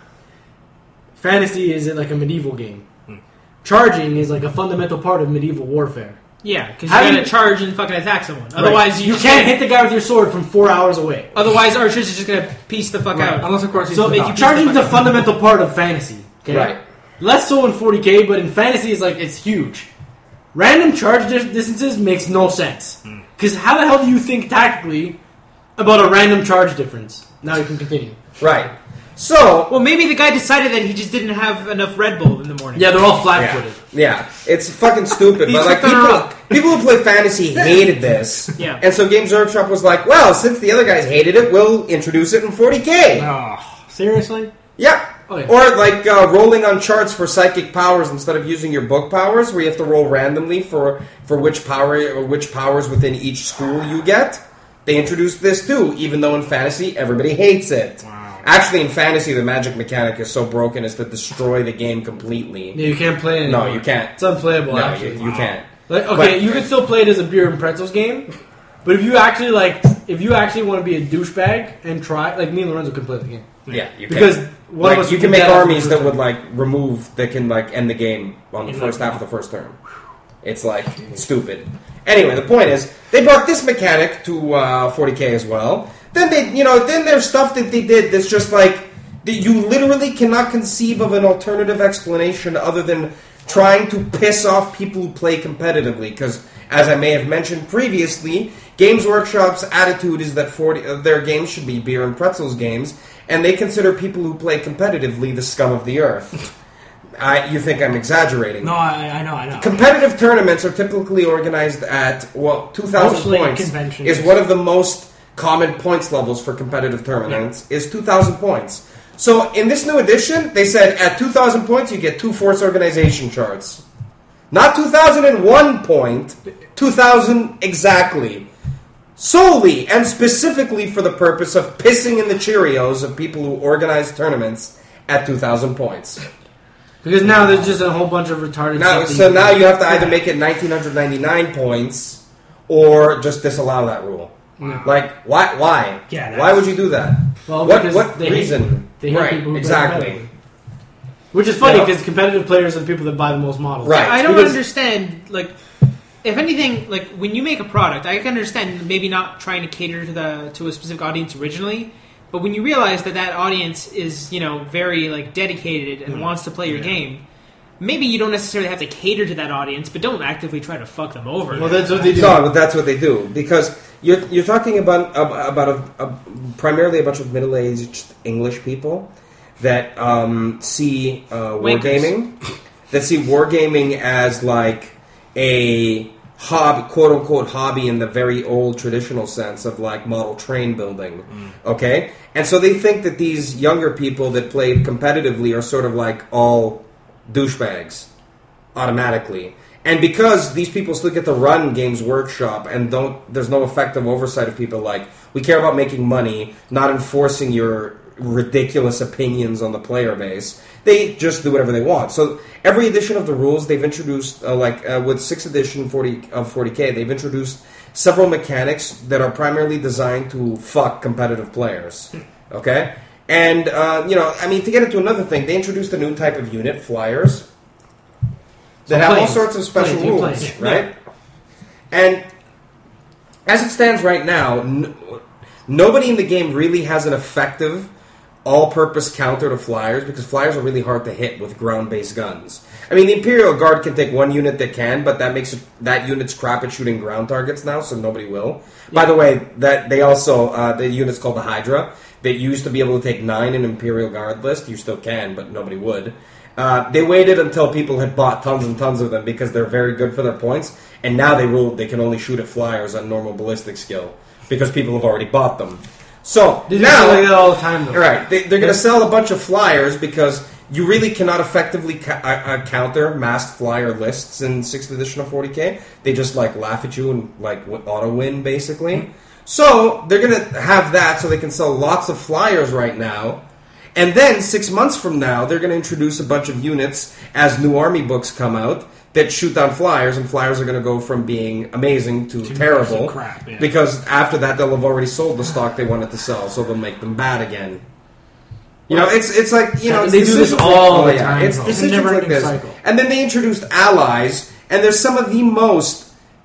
Fantasy is like a medieval game. Charging is like a fundamental part of medieval warfare. Yeah, because How you do gotta you- charge and fucking attack someone. Otherwise, you can't hit the guy with your sword from 4 hours away. Otherwise, archers are just gonna piece the fuck out. Unless, of course, he's So the top. charging is a fundamental part of fantasy. Okay? Right. Less so in 40k, but in fantasy, it's huge. Random charge distances makes no sense. Because how the hell do you think tactically about a random charge difference? Now you can continue. Right. So, Well, maybe the guy decided that he just didn't have enough Red Bull in the morning. Yeah, they're all flat-footed. yeah, it's fucking stupid. He but like took the rock. people who play Fantasy hated this. Yeah. And so Games Workshop was like, well, since the other guys hated it, we'll introduce it in 40k. Oh, seriously? Yeah. Oh, yeah. Or like rolling on charts for psychic powers instead of using your book powers, where you have to roll randomly for which powers within each school you get. They introduced this too, even though in Fantasy everybody hates it. Wow. Actually, in Fantasy, the magic mechanic is so broken as to destroy the game completely. Yeah, you can't play it anymore. No, you can't. It's unplayable, No, actually. you can't. Like, okay, But- you can still play it as a beer and pretzels game, but if you actually want to be a douchebag and try, like me and Lorenzo can play the game Yeah, you because can. one Like, of us you would can be make dead after armies the that first would turn. that can end the game on the In first like- half of the first turn. It's like stupid. Anyway, the point is they brought this mechanic to 40k as well. Then then there's stuff that they did that's just like that you literally cannot conceive of an alternative explanation other than trying to piss off people who play competitively. Because as I may have mentioned previously, Games Workshop's attitude is that their games should be beer and pretzels games, and they consider people who play competitively the scum of the earth. You think I'm exaggerating? No, I know. Competitive tournaments are typically organized at 2,000 Mostly points. conventions. Is one of the most common points levels for competitive tournaments. Is 2,000 points. So in this new edition, they said at 2,000 points you get 2 force organization charts, not 2,001 point, 2,000 exactly. solely and specifically for the purpose of pissing in the Cheerios of people who organize tournaments at 2,000 points. Because now there's just a whole bunch of retarded Now, stuff. so now you have to either make it 1,999 points or just disallow that rule. Yeah. Like, why? Yeah, Why would you do that? Well, what because they hate- reason? they hate right, people who play exactly. competitively. Which is funny Yeah. because competitive players are the people that buy the most models. Right. I don't Because- understand. Like, if anything, like when you make a product, I can understand maybe not trying to cater to a specific audience originally, but when you realize that audience is very like dedicated and wants to play your game, maybe you don't necessarily have to cater to that audience, but don't actively try to fuck them over. Well, that's what they do. No, but that's what they do because you're talking about primarily a bunch of middle-aged English people that see wargaming, that see wargaming as like a hobby, quote unquote hobby in the very old traditional sense of like model train building. Okay, and so they think that these younger people that play competitively are sort of like all douchebags automatically. And because these people still get to run Games Workshop and there's no effective oversight of people like, we care about making money, not enforcing your ridiculous opinions on the player base. They just do whatever they want. So every edition of the rules they've introduced, with 6th edition 40K, they've introduced several mechanics that are primarily designed to fuck competitive players. Okay? And, to get into another thing, they introduced a new type of unit, flyers, that have all sorts of special rules, right? And as it stands right now, nobody in the game really has an effective all-purpose counter to flyers because flyers are really hard to hit with ground-based guns. I mean, the Imperial Guard can take one unit that can, but that makes that unit's crap at shooting ground targets now, so nobody will. Yeah. By the way, that they also the unit's called the Hydra. That used to be able to take 9 in Imperial Guard list. You still can, but nobody would. They waited until people had bought tons and tons of them because they're very good for their points, and now they ruled they can only shoot at flyers on normal ballistic skill because people have already bought them. So they now, like that all the time, though. Right? They're going to sell a bunch of flyers because you really cannot effectively counter masked flyer lists in 6th edition of 40K. They just like laugh at you and like auto win basically. Mm-hmm. So they're going to have that so they can sell lots of flyers right now. And then 6 months from now, they're going to introduce a bunch of units as new army books come out that shoot down flyers, and flyers are going to go from being amazing to terrible. Crap, yeah. Because after that, they'll have already sold the stock they wanted to sell, so they'll make them bad again. It's like, they do this all the time. It's decisions like this. Cycle. And then they introduced allies, and there's some of the most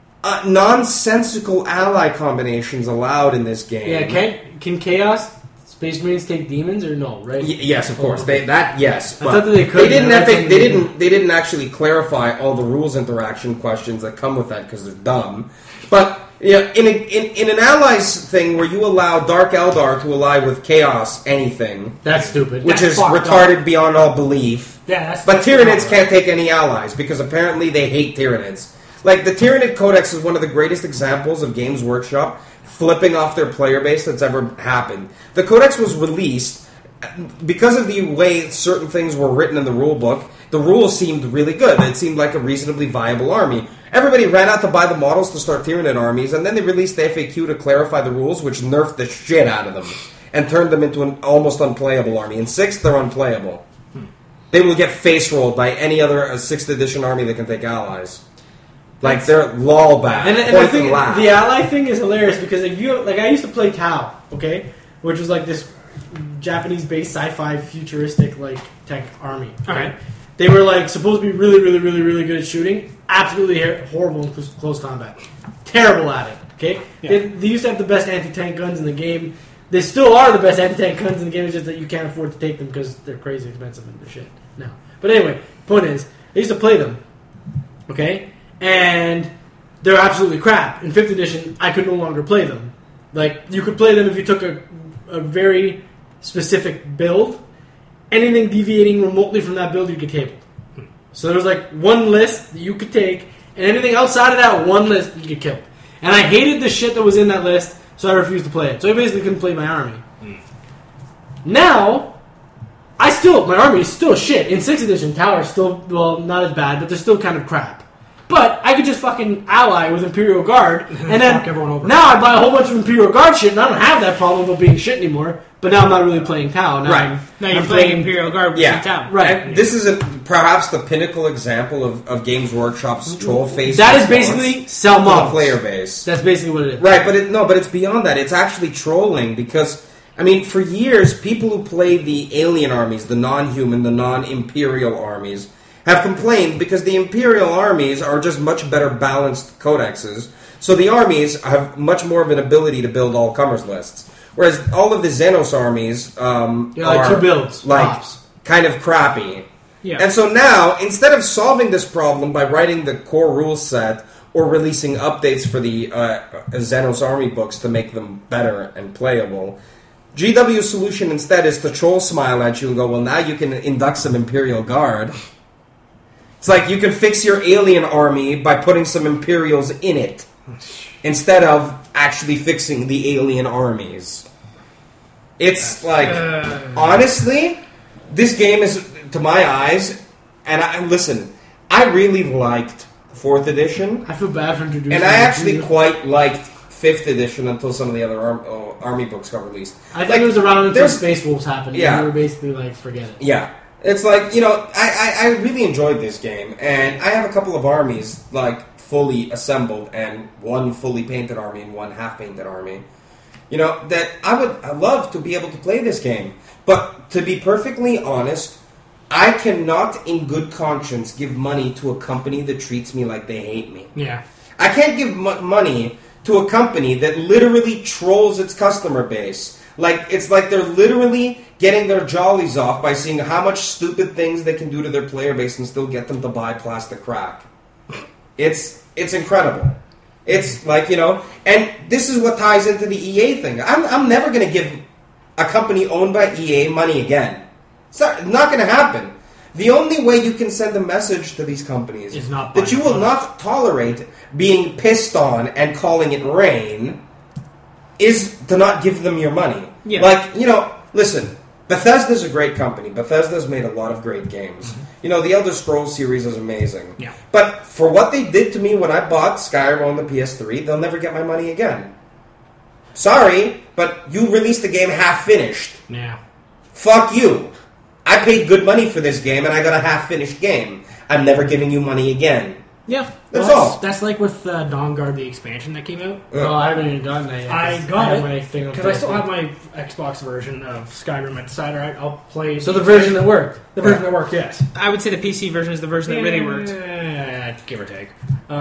nonsensical ally combinations allowed in this game. Yeah, can Chaos Space Marines take demons or no? Right? Yes, of course. Yes, but I thought that they could. They didn't actually clarify all the rules interaction questions that come with that because they're dumb. But in an allies thing where you allow Dark Eldar to ally with Chaos anything, that's stupid. Which is retarded beyond all belief. Yeah, but Tyranids can't take any allies because apparently they hate Tyranids. Like, the Tyranid Codex is one of the greatest examples of Games Workshop flipping off their player base that's ever happened. The Codex was released because of the way certain things were written in the rule book. The rules seemed really good. It seemed like a reasonably viable army. Everybody ran out to buy the models to start Tyranid armies, and then they released the FAQ to clarify the rules, which nerfed the shit out of them and turned them into an almost unplayable army. In 6th, they're unplayable. They will get face-rolled by any other 6th edition army that can take allies. Like, they're lol back. And I think the ally thing is hilarious because I used to play Tau, okay? Which was like this Japanese-based sci-fi futuristic like tech army. Right? Okay. They were like supposed to be really, really, really, really good at shooting. Absolutely horrible in close combat. Terrible at it. Okay. Yeah. They used to have the best anti-tank guns in the game. They still are the best anti-tank guns in the game. It's just that you can't afford to take them because they're crazy expensive and shit now. But anyway, point is, I used to play them. Okay. And they're absolutely crap. In 5th edition, I could no longer play them. Like, you could play them if you took a very specific build. Anything deviating remotely from that build, you get tabled. So there was like one list that you could take, and anything outside of that one list, you get killed. And I hated the shit that was in that list, so I refused to play it. So I basically couldn't play my army. Now, my army is still shit. In 6th edition, Tower's still, well, not as bad, but they're still kind of crap. But I could just fucking ally with Imperial Guard, and then Fuck everyone over. now I buy a whole bunch of Imperial Guard shit, and I don't have that problem of being shit anymore. But now I'm not really playing Tau. Now Right. Now you're I'm playing Imperial Guard with Yeah. Tau. Right. And this is perhaps the pinnacle example of Games Workshop's troll face. That is response basically sell to the models. player base. That's basically what it is. Right, but it's beyond that. It's actually trolling because, I mean, for years, people who play the alien armies, the non-human, the non-imperial armies, have complained because the imperial armies are just much better balanced codexes. So the armies have much more of an ability to build all comers lists, whereas all of the Xenos armies like are two builds, like tops. kind of crappy. Yeah. And so now, instead of solving this problem by writing the core rule set or releasing updates for the Xenos Army books to make them better and playable, GW's solution instead is to troll smile at you and go, well, now you can induct some Imperial Guard. It's like you can fix your alien army by putting some Imperials in it instead of actually fixing the alien armies. It's like, honestly, this game is, to my eyes, and listen, I really liked 4th edition, I feel bad for introducing. and I it to actually you. quite liked 5th edition until some of the other army books got released. I think it was around until there's- Space Wolves happened. Yeah. And we were basically like, forget it. Yeah. It's like, you know, I really enjoyed this game, and I have a couple of armies, like, fully assembled, and one fully painted army and one half-painted army. You know, that I'd love to be able to play this game. But, to be perfectly honest, I cannot, in good conscience, give money to a company that treats me like they hate me. Yeah. I can't give money to a company that literally trolls its customer base. Like, it's like they're literally getting their jollies off by seeing how much stupid things they can do to their player base and still get them to buy plastic crack. It's incredible. It's like, you know, and this is what ties into the EA thing. I'm never going to give a company owned by EA money again. It's not going to happen. The only way you can send a message to these companies Is not that you buying will not tolerate being pissed on and calling it rain is to not give them your money. Yeah. Like, you know, listen, Bethesda's a great company. Bethesda's made a lot of great games. You know, the Elder Scrolls series is amazing. Yeah. But for what they did to me when I bought Skyrim on the PS3, they'll never get my money again. Sorry, but you released the game half-finished. Yeah. Fuck you. I paid good money for this game, and I got a half-finished game. I'm never giving you money again. Yeah. That's Well, all. That's like with Dawn Guard, the expansion that came out. Oh, I haven't even gotten that yet. I 'cause got have it my thing on because I still PS4. have my Xbox version of Skyrim. I decided, all right, I'll play. So the version that worked. the version that worked, yes. I would say the PC version is the version that really worked. Give or take.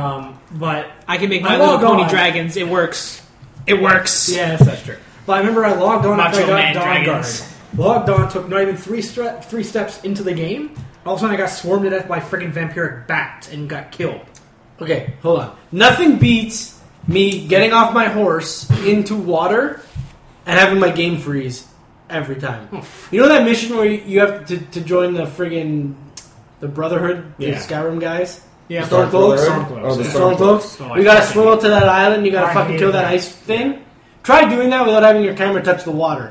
But I can make I My Little logged Pony on. dragons. It works. It works. yes, that's true. But I remember I logged on after I Macho got Man Dawn dragons. Guard. Logged on, took not even three steps into the game. All of a sudden, I got swarmed to death by freaking vampiric bats and got killed. Okay, hold on. Nothing beats me getting off my horse into water and having my game freeze every time. You know that mission where you have to join the friggin' the Brotherhood, the Yeah. Skyrim guys? Yeah. The Stormcloaks? Stormcloaks. Oh, the The Stormcloaks. Stormcloaks? Oh, I You gotta fucking swim out to that island, you gotta I fucking hate kill that that. ice thing. Try doing that without having your camera touch the water.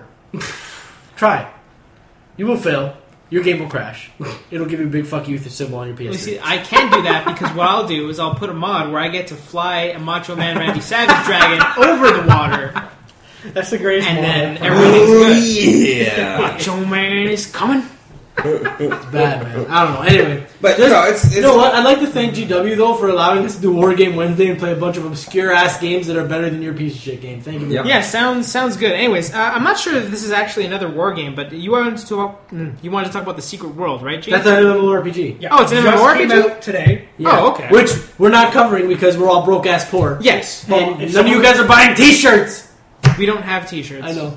Try. You will fail. Your game will crash. It'll give you a big fuck you symbol on your You PS3. see, I can do that because what I'll do is I'll put a mod where I get to fly a Macho Man Randy Savage dragon over the water, That's the greatest and mod then ever. everything's good. yeah. Macho Man is coming. It's bad, man. I don't know. Anyway. But, Just- you know, it's... You know what? I'd like to thank GW, though, for allowing us to do War Game Wednesday and play a bunch of obscure-ass games that are better than your piece of shit game. Thank you. Yep. Yeah, sounds good. Anyways, I'm not sure if this is actually another war game, but you wanted to talk about the Secret World, right, Gene? That's an MMORPG. Yeah, Oh, it's an just MMORPG? came out today. Yeah. Oh, okay. Which we're not covering because we're all broke-ass poor. Yes, Well, And if none of you someone- guys are buying T-shirts! we don't have T-shirts. I know.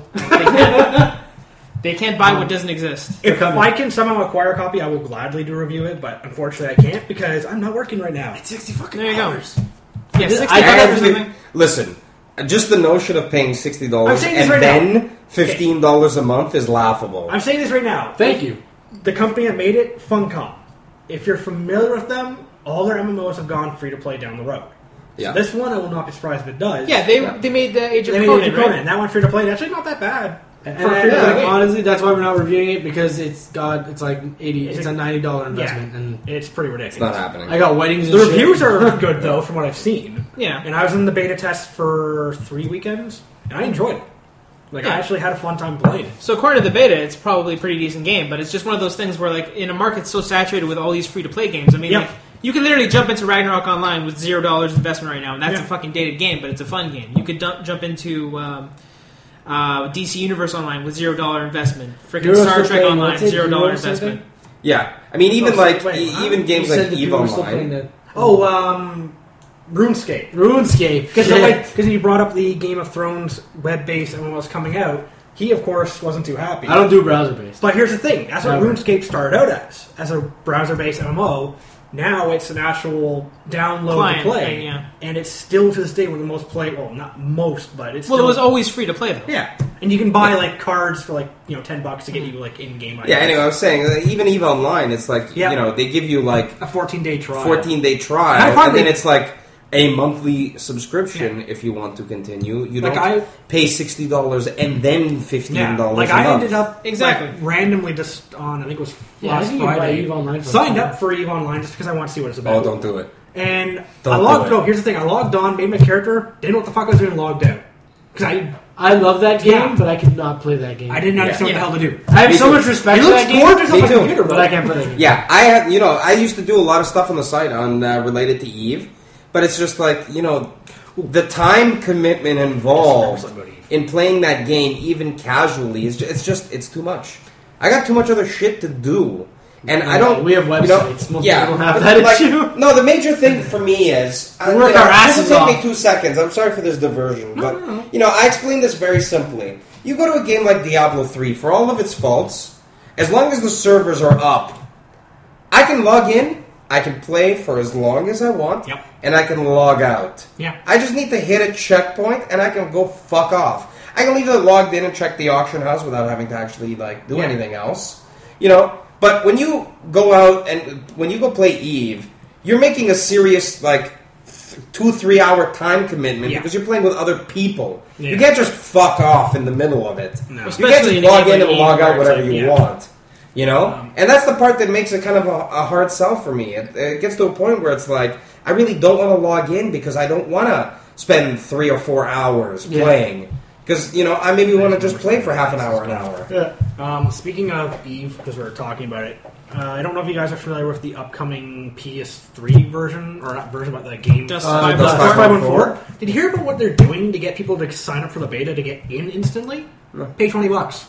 They can't buy what doesn't exist. If coming. I can somehow acquire a copy, I will gladly do review it, but unfortunately I can't because I'm not working right now. It's 60 fucking There you go. dollars. Yeah, $60 I or Actually, something. listen, just the notion of paying I'm $60 saying this and right then $15 a month is laughable. I'm saying this right now. Thank you. The company that made it, Funcom. If you're familiar with them, all their MMOs have gone free to play down the road. Yeah. This one, I will not be surprised if it does. Yeah, they made the Age of They made Conan, Age of Conan. right? That one free to play. It's actually not that bad. And For free to play. honestly, that's why we're not reviewing it, because it's like $80. It's a $90 Yeah, investment, and it's pretty ridiculous. It's not happening. I got weddings. And The shit. reviews are good though, from what I've seen. Yeah. And I was in the beta test for 3 weekends, and I enjoyed it. Like Yeah. I actually had a fun time playing. So according to the beta, it's probably a pretty decent game, but it's just one of those things where, like, in a market so saturated with all these free-to-play games, I mean, Yeah. like, you can literally jump into Ragnarok Online with $0 investment right now, and that's Yeah. a fucking dated game, but it's a fun game. You could jump into DC Universe Online with $0 investment. Freaking You're Star still Trek playing, Online, what's it? $0 You're investment. Yeah, I mean, even wait, huh? even games You like said that EVE people were still playing Online. that. Oh, RuneScape. RuneScape. Because Shit. you brought up the Game of Thrones web-based MMO was coming out, he of course wasn't too happy. I don't do browser based. But here's the thing: that's what Never. RuneScape started out as a browser-based MMO. Now it's an actual download Client to play, thing, yeah. and it's still to this day one of the most played. Well, not most, but it's Well, still, it was always free-to-play, though. yeah. And you can buy like cards for like $10 to get you like in-game items. Yeah, anyway, I was saying, even EVE Online, it's like, Yeah. they give you like a 14-day trial. 14-day And I trial, find and then they- it's like a monthly subscription if you want to continue. You Like don't pay $60 and then $15 Like a I month. ended up Exactly. like, randomly just on I think it was Yeah, I last think you buy Friday. EVE Online for signed $1. up for EVE Online just because I want to see what it's about. Oh, don't do it. And Don't I do logged. it. No, here's the thing: I logged on, made my character, didn't know what the fuck I was doing, logged out because I love that game, Yeah. but I could not play that game. I didn't understand Yeah. what the hell to do. I have Me so too. much respect It for looks that game, gorgeous on Me my too. computer, but I can't play that game. Yeah, I had, I used to do a lot of stuff on the site on related to EVE, but it's just like, the time commitment involved in playing that game, even casually, it's too much. I got too much other shit to do. And I don't. We have websites. Most yeah, people don't have but, that like, issue. No, the major thing for me is work our asses This will take off. me 2 seconds. I'm sorry for this diversion, but I explain this very simply. You go to a game like Diablo 3, for all of its faults, as long as the servers are up, I can log in, I can play for as long as I want, Yep. and I can log out. Yeah. I just need to hit a checkpoint, and I can go fuck off. I can leave it logged in and check the auction house without having to actually do Yeah. anything else. But when you go out and when you go play EVE, you're making a serious 2-3 hour time commitment Yeah. because you're playing with other people. Yeah. You can't just fuck off in the middle of it. No. You can't Especially just in a log game in like and EVE log where out it's whatever like, you yeah. want. And that's the part that makes it kind of a hard sell for me. It gets to a point where it's like, I really don't want to log in because I don't want to spend 3 or 4 hours playing. Because, I maybe want to just play for half an hour, an hour. Yeah. Speaking of EVE, because we were talking about it, I don't know if you guys are familiar with the upcoming PS3 version, or not version, but the game. Dust Dust 514. Did you hear about what they're doing to get people to sign up for the beta to get in instantly? No. Pay $20.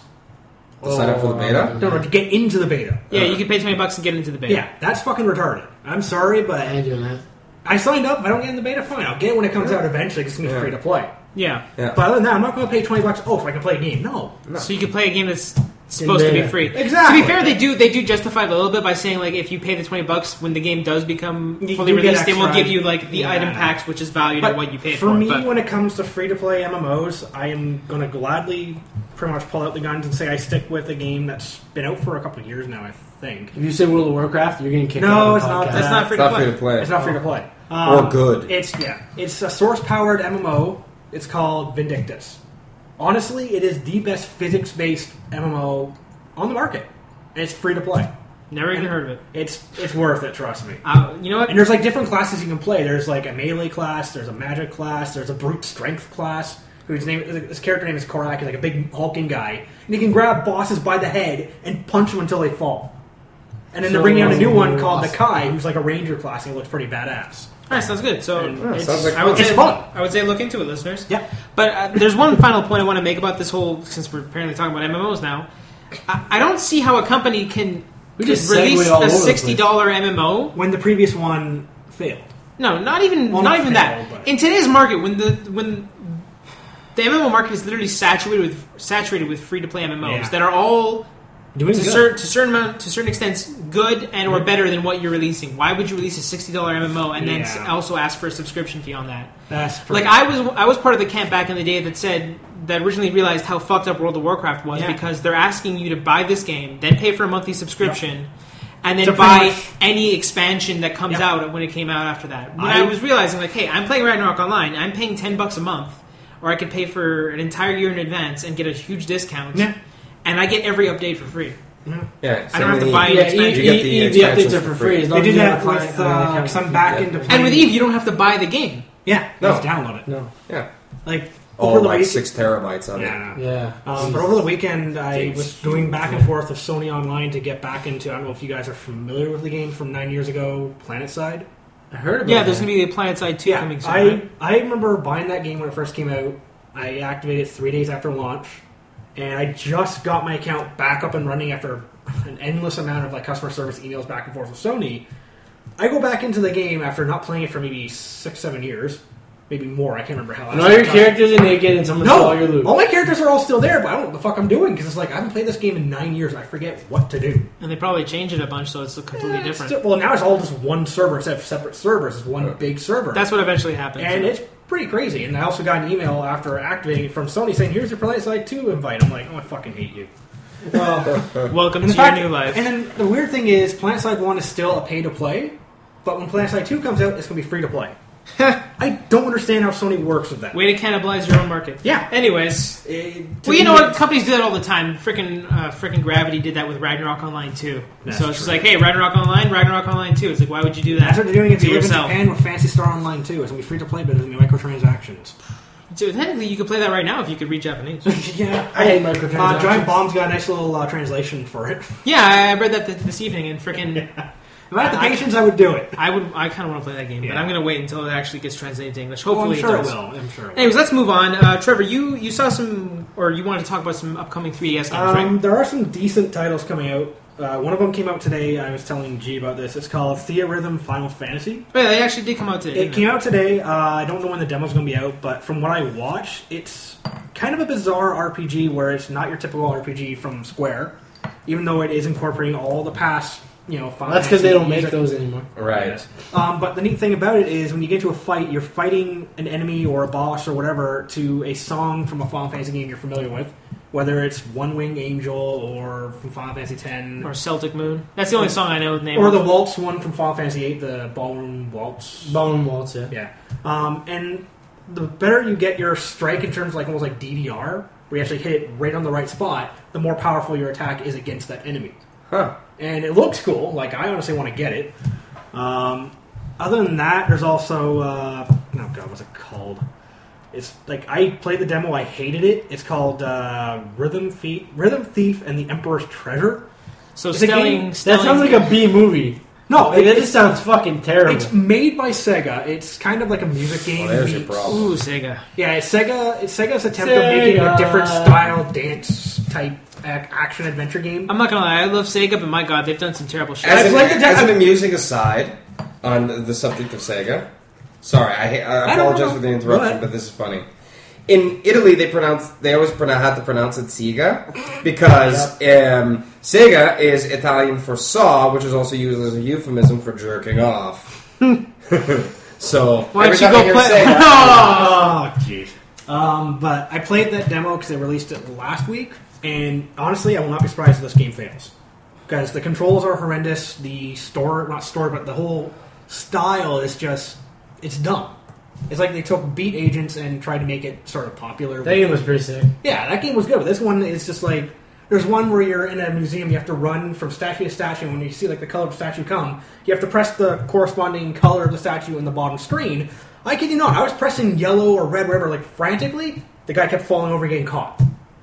To sign up for the beta? No, to get into the beta. Yeah, you can pay $20 and get into the beta. Yeah, that's fucking retarded. I'm sorry, I but ain't doing that. I signed up. If I don't get in the beta, fine. I'll get it when it comes out eventually. It's going to be free to play. Yeah. Yeah. But other than that, I'm not going to pay $20. Oh, if I can play a game, no. So you can play a game that's supposed to be beta. free. Exactly. To be fair, they do justify it a little bit by saying if you pay the $20 when the game does become You fully do get released, they will extra- give you the Yeah. item packs, which is valued But at what you paid for me, But when it comes to free-to-play MMOs, I am going to gladly pretty much pull out the guns and say I stick with a game that's been out for a couple of years now, I think. If you say World of Warcraft, you're getting kicked No, out of it's the not. podcast. that's not free It's to not play. free to play. It's not free-to-play. Or good. It's a source-powered MMO. It's called Vindictus. Honestly, it is the best physics-based MMO on the market. And it's free-to-play. Never even heard of it. It's worth it, trust me. You know what? And there's different classes you can play. There's a melee class, there's a magic class, there's a brute strength class. His character name is Korak. He's like a big hulking guy, and he can grab bosses by the head and punch them until they fall. And then they're bringing out a new one called the Kai, who's like a ranger class, and he looks pretty badass. All right, sounds good. So And sounds like I would it's say fun. I would say look into it, listeners. Yeah. But there's one final point I want to make about this whole, since we're apparently talking about MMOs now. I don't see how a company can just release segue all a over the $60 MMO. When the previous one failed. No, not even Well, not not even failed, that. but- In today's market, when the MMO market is literally saturated with free to play MMOs Yeah. that are all Doing to good. certain extents good and or better than what you're releasing. Why would you release a $60 MMO and then Yeah. also ask for a subscription fee on that? That's pretty I was part of the camp back in the day that originally realized how fucked up World of Warcraft was Yeah. because they're asking you to buy this game, then pay for a monthly subscription, and then So pretty buy much- any expansion that comes Yeah. out when it came out after that. When I was realizing, hey, I'm playing Ragnarok Online, I'm paying $10 a month. or I could pay for an entire year in advance and get a huge discount. Yeah. And I get every update for free. Yeah, I don't have to buy Yeah, an expansion. You get the the updates expansions are for for free. free. as They long did as you that have a client- with account. some back Yeah. into And with Eve, you don't have to buy the game. Yeah, No. just download it. No. Yeah. Like Oh, over the like week- 6 terabytes of it. Yeah, no. Yeah. But over the weekend, I was doing back and forth with Sony Online to get back into. I don't know if you guys are familiar with the game from 9 years ago, PlanetSide. I heard about Yeah, there's that. going to be the PlanetSide 2 coming soon. I right? I remember buying that game when it first came out. I activated it 3 days after launch, and I just got my account back up and running after an endless amount of like customer service emails back and forth with Sony. I go back into the game after not playing it for maybe 6-7 years, maybe more. I can't remember how. And all your characters are naked and someone stole all your loot. all my characters are all still there, but I don't know what the fuck I'm doing because it's like I haven't played this game in 9 years. And I forget what to do. And they probably changed it a bunch, so it's completely It's different. still- well, now it's all just one server instead of separate servers. It's one big server. That's what eventually happens. And it's pretty crazy. And I also got an email after activating it from Sony saying, "Here's your PlanetSide 2 invite." I'm like, "Oh, I fucking hate you." Well, Welcome to and the your fact- new life. And then the weird thing is, PlanetSide 1 is still a pay to play, but when PlanetSide 2 comes out, it's going to be free to play. I don't understand how Sony works with that. Way to cannibalize your own market. Yeah. Anyways, To well, you me, know what? it's- Companies do that all the time. Frickin' Gravity did that with Ragnarok Online too. That's So it's just true. like, hey, Ragnarok Online too. It's like, why would you do that? That's what they're doing if to you live in yourself? Japan with Fantasy Star Online too. It's going to be free to play, but it's going to be microtransactions. So technically, you could play that right now if you could read Japanese. Yeah, I hate microtransactions. Giant Bomb's got a nice little translation for it. Yeah, I read that this evening, and frickin', If I had the patience, I would do it. I kind of want to play that game, but Yeah. I'm gonna wait until it actually gets translated to English. Well, Hopefully, I'm sure it it does. will. I'm sure it will. Anyways, let's move on. Trevor, you saw some, or you wanted to talk about some upcoming 3DS games, right? There are some decent titles coming out. One of them came out today. I was telling G about this. It's called Theorhythm Final Fantasy. Oh, yeah, they actually did come out today. It didn't came out today. I don't know when the demo's going to be out, but from what I watched, it's kind of a bizarre RPG where it's not your typical RPG from Square, even though it is incorporating all the past, Final That's because they Fantasy don't make music. those anymore. Right. But the neat thing about it is when you get into a fight, you're fighting an enemy or a boss or whatever to a song from a Final Fantasy game you're familiar with, whether it's One Wing Angel or from Final Fantasy X. Or Celtic Moon. That's the only song I know the name Or of. the Waltz one from Final Fantasy VIII, the Ballroom Waltz. Bone Waltz, yeah. Yeah. And the better you get your strike in terms of almost like DDR, where you actually hit it right on the right spot, the more powerful your attack is against that enemy. Huh. And it looks cool. Like, I honestly want to get it. Other than that, there's also... oh, God, what's it called? It's like, I played the demo, I hated it. It's called Rhythm Thief and the Emperor's Treasure. So It's a game- That sounds like a B movie. No, Like, that just sounds fucking terrible. it's made by Sega. It's kind of like a music game. Well, there's your meets- problem. Ooh, Sega. Yeah, it's Sega's attempt of making a Sega. different style dance type action adventure game. I'm not gonna lie, I love Sega, but my god, they've done some terrible shit. As, played the as an amusing aside on the subject of Sega, sorry, I don't apologize know. for the Go interruption, ahead. but this is funny. In Italy, they always had to pronounce it Sega because Sega is Italian for saw, which is also used as a euphemism for jerking off. So Why don't every you time go I hear play? Sega, Oh, jeez. But I played that demo because they released it last week, and honestly, I will not be surprised if this game fails. Because the controls are horrendous, the the whole style is just, it's dumb. It's like they took Beat Agents and tried to make it sort of popular. That game was pretty sick. Yeah, that game was good. But this one is just like, there's one where you're in a museum, you have to run from statue to statue, and when you see like the color of the statue come, you have to press the corresponding color of the statue in the bottom screen. I kid you not, I was pressing yellow or red, whatever, like frantically, the guy kept falling over and getting caught.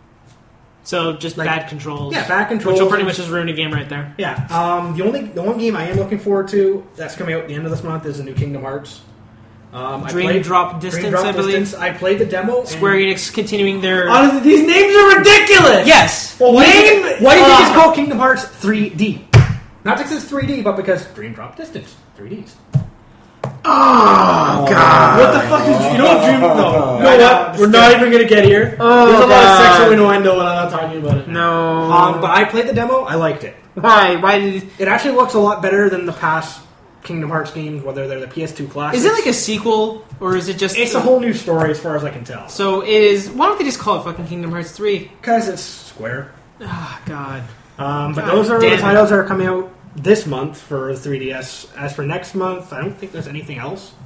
So just Like- bad controls. Yeah, bad controls. Which will pretty much just ruin a game right there. Yeah, the one game I am looking forward to that's coming out at the end of this month is the new Kingdom Hearts. I Dream played Drop Distance, I believe. Distance. I played the demo. and- Square Enix continuing their... Honestly, these names are ridiculous! Yes! Well, why do you think it's uh, called Kingdom Hearts 3D? Not because it's 3D, but because Dream Drop Distance 3Ds. Oh, God. What the fuck is... You know what Dream... No. You know I know, what? We're not even gonna get here. Oh, There's a lot God. of sexual innuendo and I'm not talking about it. No. But I played the demo. I liked it. Why? Why did... It actually looks a lot better than the past Kingdom Hearts games, whether they're the PS2 classics. Is it like a sequel, or is it just... It's a whole new story as far as I can tell. So it is... Why don't they just call it fucking Kingdom Hearts 3? Because it's Square. Oh, God. But God those are damn the it. titles that are coming out this month for 3DS. As for next month, I don't think there's anything else.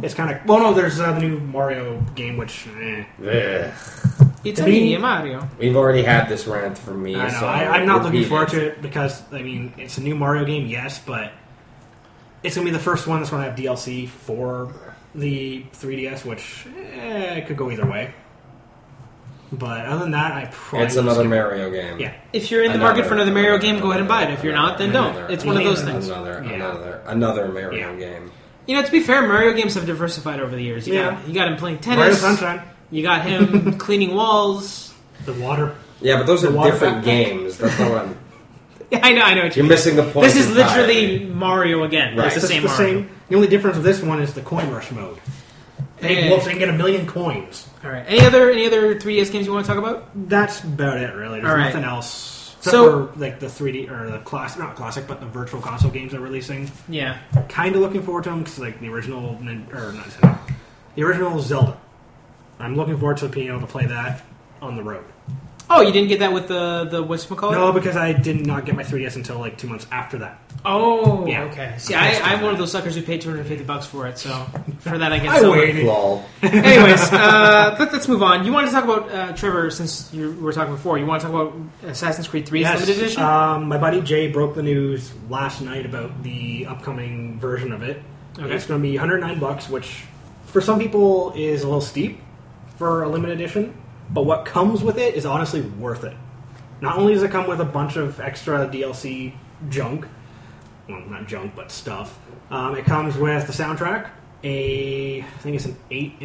It's kind of no. There's the new Mario game, which Ugh. It's To a me- Mario. We've already had this rant from me. I know. So I'm not looking repeat forward it. to it because it's a new Mario game, yes, but it's gonna be the first one that's gonna have DLC for the 3DS, which it could go either way. But other than that, I probably It's another skip- Mario game. Yeah. If you're in the market for another Mario game, go ahead and buy it. If you're not, then don't. Another- It's one of those another- things. Another Mario Yeah. game. You know, to be fair, Mario games have diversified over the years. Yeah. You got him playing Mario tennis. Sunshine, You got him cleaning walls. the water. Yeah, but those The are water different backpack. games. That's not what I'm. Yeah, I know what you You're mean. missing the point. This is entirely. literally Mario again. Right. It's the It's same the Mario. same. The only difference with this one is the coin rush mode. They Yeah. can get 1,000,000 coins. All right. Any other 3DS games you want to talk about? That's about it, really. There's All right. nothing else. Except So- for like the 3D or the not classic, but the virtual console games they're releasing. Yeah. Kind of looking forward to them because like the original the original Zelda. I'm looking forward to being able to play that on the road. Oh, you didn't get that with the whatchamacallit? No, because I did not get my 3DS until like 2 months after that. Oh, Yeah. okay. See, I'm one of those suckers who paid $250 for it, so for that I get I Zelda. waited. Lol. Anyways, let's move on. You want to talk about Trevor? Since you were talking before, you want to talk about Assassin's Creed 3's limited edition? My buddy Jay broke the news last night about the upcoming version of it. Okay. It's going to be $109, which for some people is a little steep for a limited edition, but what comes with it is honestly worth it. Not only does it come with a bunch of extra DLC junk, well, not junk, but stuff. It comes with the soundtrack, I think it's an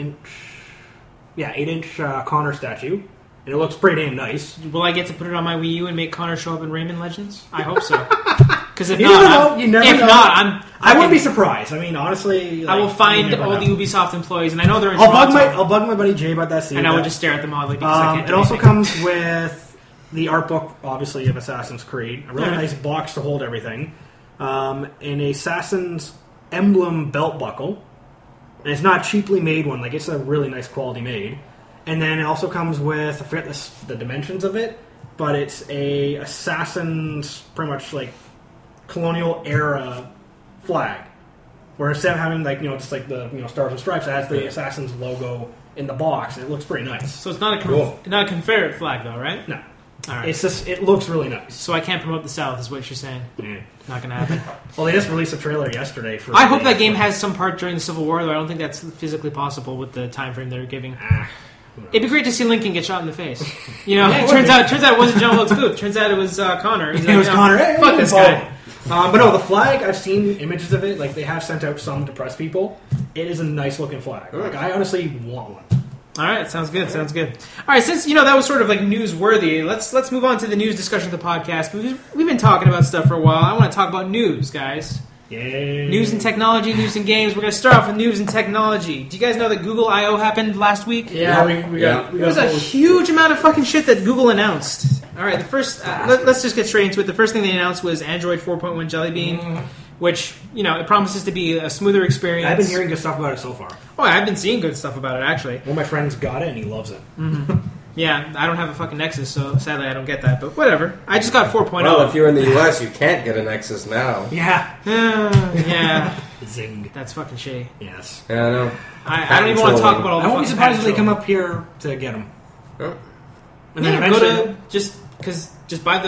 8-inch Connor statue, and it looks pretty damn nice. Will I get to put it on my Wii U and make Connor show up in Rayman Legends? I hope so. Because if You not, never know. You never if know. not, I wouldn't be surprised. I mean, honestly, I will like, find you never all know. the Ubisoft employees, and I know they're in I'll bug Toronto, my buddy Jay about that scene. and I would just stare at them oddly because I can't. It do also anything. comes with the art book, obviously, of Assassin's Creed. A really Alright. nice box to hold everything. An Assassin's emblem belt buckle. And it's not a cheaply made one. Like, it's a really nice quality made. And then it also comes with, I forget the dimensions of it, but it's a Assassin's, pretty much like, colonial era flag. Where instead of having, like, just like the Stars and Stripes, it has the Assassin's logo in the box, and it looks pretty nice. So it's not a Cool. not a Confederate flag, though, right? No. All right. It's just, it looks really nice. So I can't promote the South, is what you're saying. Yeah. Not going to happen. Well, they just released a trailer yesterday for. I hope that game has some part during the Civil War, though I don't think that's physically possible with the time frame they're giving. It'd be great to see Lincoln get shot in the face. Yeah, It turns out it wasn't John Wilkes Booth. Turns out it was Connor. He's It was Connor. Hey, Fuck this guy. But no, the flag. I've seen images of it. Like they have sent out some to press people. It is a nice looking flag. Like I honestly want one. All right, sounds good. Sounds good. All right, since that was sort of like newsworthy, let's move on to the news discussion of the podcast. We've been talking about stuff for a while. I want to talk about news, guys. Yay. News and technology, news and games. We're going to start off with news and technology. Do you guys know that Google I/O happened last week? Yeah, we got. There was a huge amount of fucking shit that Google announced. All right, the first. Let's just get straight into it. The first thing they announced was Android 4.1 Jelly Bean, which it promises to be a smoother experience. I've been hearing good stuff about it so far. Oh, I've been seeing good stuff about it actually. One of my friends got it and he loves it. Yeah, I don't have a fucking Nexus, so sadly I don't get that. But whatever. I just got 4.0. Well, if you're in the US, you can't get a Nexus now. Yeah. Yeah, Zing. that's fucking shitty. Yes. Yeah, I know. I don't even want to talk about all the I won't be fucking surprised if they patent come troll. up here to get them. Oh. And then Yeah, go eventually, to just buy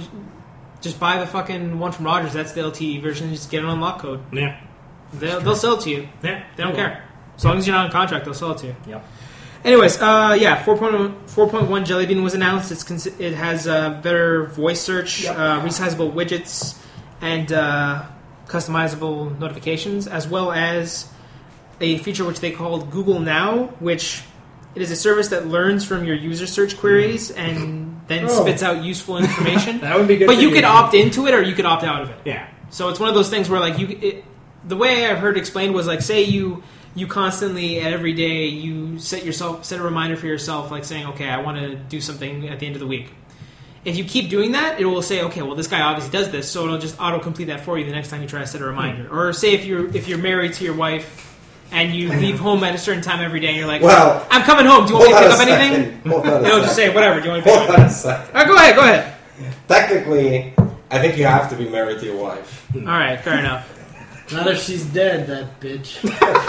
the fucking one from Rogers. That's the LTE version. Just get it on lock code. yeah, They'll sell it to you. yeah, They don't care. As long as you're not on contract, they'll sell it to you. Yep. Anyways, 4.1 Jelly Bean was announced. It has better voice search, Yep. resizable widgets, and customizable notifications, as well as a feature which they called Google Now, which it is a service that learns from your user search queries and then spits out useful information. That would be good. But for you could opt into it or you could opt out of it. Yeah. So it's one of those things where, like, the way I've heard it explained was like, say you constantly at every day you set a reminder for yourself, like saying, okay, I want to do something at the end of the week. If you keep doing that, it will say, okay, well, this guy obviously does this, so it'll just auto-complete that for you the next time you try to set a reminder. Or say if you're married to your wife and you leave home at a certain time every day, and you're like, Well, I'm coming home. Do you want me to pick up anything? Hold on a It'll just second. say, whatever. Do you want me to pick Hold up on anything? a second. All right, go ahead. Technically, I think you have to be married to your wife. All right, fair enough. Not if she's dead, that bitch.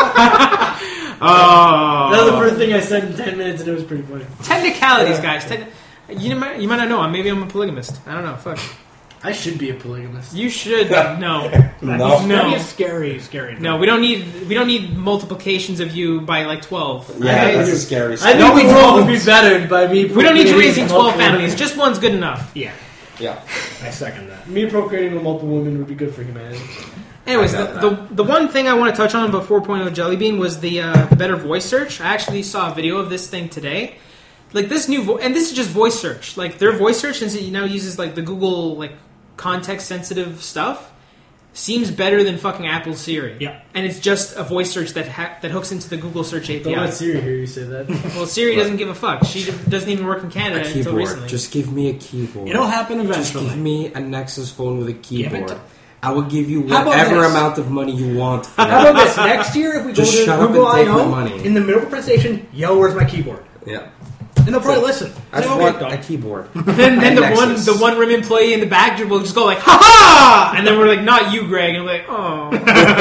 Oh, That was the first thing I said in 10 minutes, and it was pretty funny. technicalities, guys. You might not know. Maybe I'm a polygamist. I don't know. Fuck. I should be a polygamist. You should. No. That'd be a scary. No, we don't need multiplications of you by like 12. Yeah, okay? that's a scary I story. think we the world don't. would be bettered by me. We don't need you procreating raising with 12 multiple families. women. Just one's good enough. Yeah, Yeah. I second that. Me procreating with multiple women would be good for humanity. Anyways, I got the one thing I want to touch on about 4.0 Jelly Bean was the better voice search. I actually saw a video of this thing today. Like this new and this is just voice search. Like their voice search, since it now uses like the Google like context sensitive stuff, seems better than fucking Apple Siri. Yeah. And it's just a voice search that hooks into the Google search API. Don't let Siri hear you say that. Well, Siri doesn't give a fuck. She doesn't even work in Canada A until keyboard. recently. Just give me a keyboard. It'll happen Just eventually. give me a Nexus phone with a Give it keyboard. to- I will give you How about whatever this? amount of money you want for How it. about this? Next year, if we Just go to shut up Google and take my I/O, money. in the middle of a presentation, yo, where's my keyboard? Yeah. And they'll probably listen. I just Say, want okay, a dog. keyboard. then Nexus. the one RIM employee in the back will just go like, ha ha! And then we're like, not you, Greg. And we're like, oh.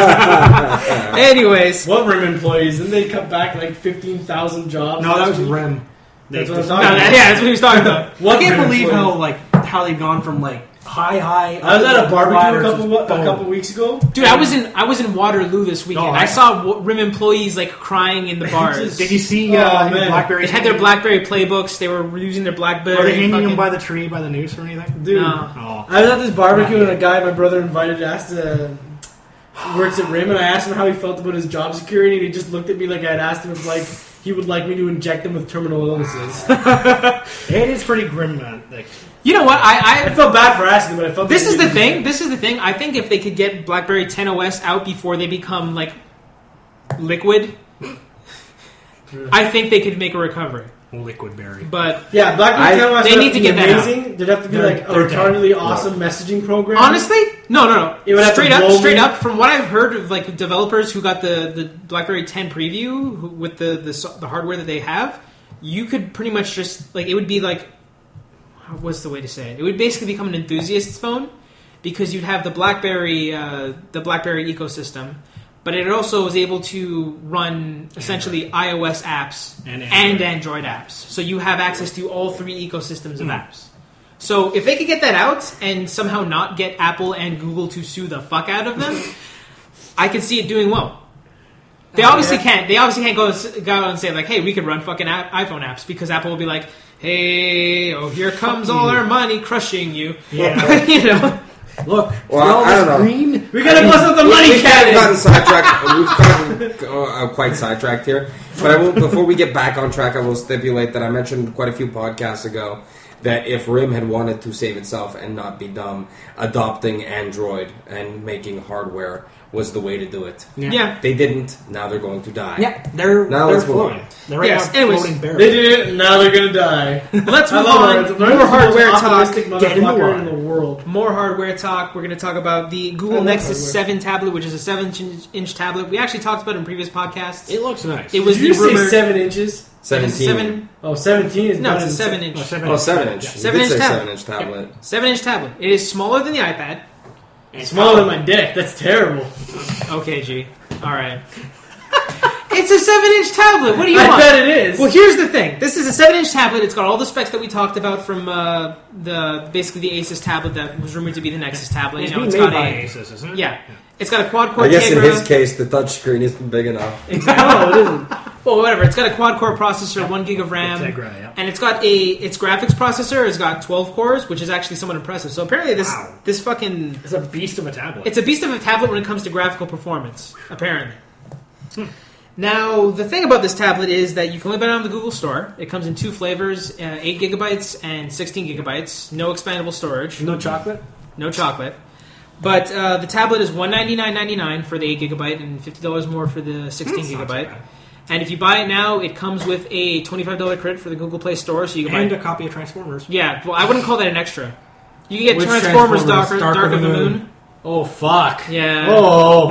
Anyways. What RIM employees? Then they cut back like 15,000 jobs. No, that last was week. REM. That's what No, I'm talking about. that's what he was talking about. What I can't RIM believe employees? how they've gone from like high. I was at a barbecue ladders a to couple weeks ago. Dude, I was in Waterloo this weekend. Oh, I I- saw RIM employees like crying in the bars. Did you see Oh, the man. BlackBerry? They had their BlackBerry playbooks. They were using their BlackBerry. Are they hanging fucking- them by the tree, by the noose, or anything? Dude, No. Oh. I was at this barbecue and a guy my brother invited asked works at RIM, and I asked him how he felt about his job security, and he just looked at me like I'd asked him if like he would like me to inject him with terminal illnesses. It is pretty grim, man. Like, You know what? I felt bad for asking, but I felt This like is he the didn't thing. This is the thing. I think if they could get BlackBerry 10 OS out before they become like liquid, I think they could make a recovery. liquid berry. But Yeah, BlackBerry 10 OS they would need to be get that out. amazing. There'd have to be They're- like a they're retardedly dead. awesome messaging program. honestly, no. It would have to blow Straight me. up. From what I've heard of like developers who got the BlackBerry 10 preview with the hardware that they have, you could pretty much just like it would be like what's the way to say it? It would basically become an enthusiast's phone because you'd have the BlackBerry ecosystem. But it also was able to run essentially iOS apps And and Android. Android apps. So you have access to all three ecosystems of apps. So if they could get that out and somehow not get Apple and Google to sue the fuck out of them, I could see it doing well. They obviously can't. They obviously can't go out and say like, "Hey, we could run fucking iPhone apps," because Apple will be like, "Hey, oh, here comes all our money crushing you." Yeah. You know. Look, Well, see all I this don't know. green? We gotta bust out the money We've gotten cannon. sidetracked. We've gotten quite sidetracked here. But I will, before we get back on track, I will stipulate that I mentioned quite a few podcasts ago that if RIM had wanted to save itself and not be dumb, adopting Android and making hardware was the way to do it. Yeah. They didn't. Now they're going to die. Yeah, they're Now let's move floating. on. They're right Yes, now anyways, floating They barrels. did it, and now they're gonna die. Let's I move love on. Lorenzo. More Lorenzo's the most hardware talk. optimistic Get in the motherfucker water. in the world. More hardware talk. We're going to talk about the Google love Nexus hardware. 7 tablet, which is a 7-inch tablet. We actually talked about it in previous podcasts. It looks nice. It was Did you the say rumor. 7 inches? 17. Oh, 17 is No, better it's a than 7 inch. Oh, 7 Oh, 7 inch. Yeah. You 7 did inch say tablet. 7 inch tablet. 7-inch tablet. It is smaller than the iPad. Smaller than my dick. That's terrible. Okay, G. All right. It's a 7-inch tablet. What do you I want? bet it is. Well, here's the thing. This is a 7-inch tablet. It's got all the specs that we talked about from basically the Asus tablet that was rumored to be the Nexus tablet. It's You know, being it's made got by a Asus, isn't it? yeah. It's got a quad-core I guess in Tegra. his case, the touchscreen isn't big enough. No, it isn't. Well, whatever. It's got a quad-core processor, 1 gig of RAM, Tegra, yeah. and it's got its graphics processor has got 12 cores, which is actually somewhat impressive. So apparently, Wow. this fucking It's a beast of a tablet. it's a beast of a tablet when it comes to graphical performance. Apparently. Now, the thing about this tablet is that you can only buy it on the Google Store. It comes in two flavors, 8 gigabytes and 16 gigabytes. No expandable storage. no chocolate. No chocolate. But the tablet is $199.99 for the 8 gigabyte and $50 more for the 16 That's not too gigabyte. bad. And if you buy it now, it comes with a $25 credit for the Google Play Store, so you can And buy. a copy of Transformers. Yeah, well, I wouldn't call that an extra. You can get Which Transformers, Transformers? Dark of the Moon. Oh, fuck. Yeah. Oh.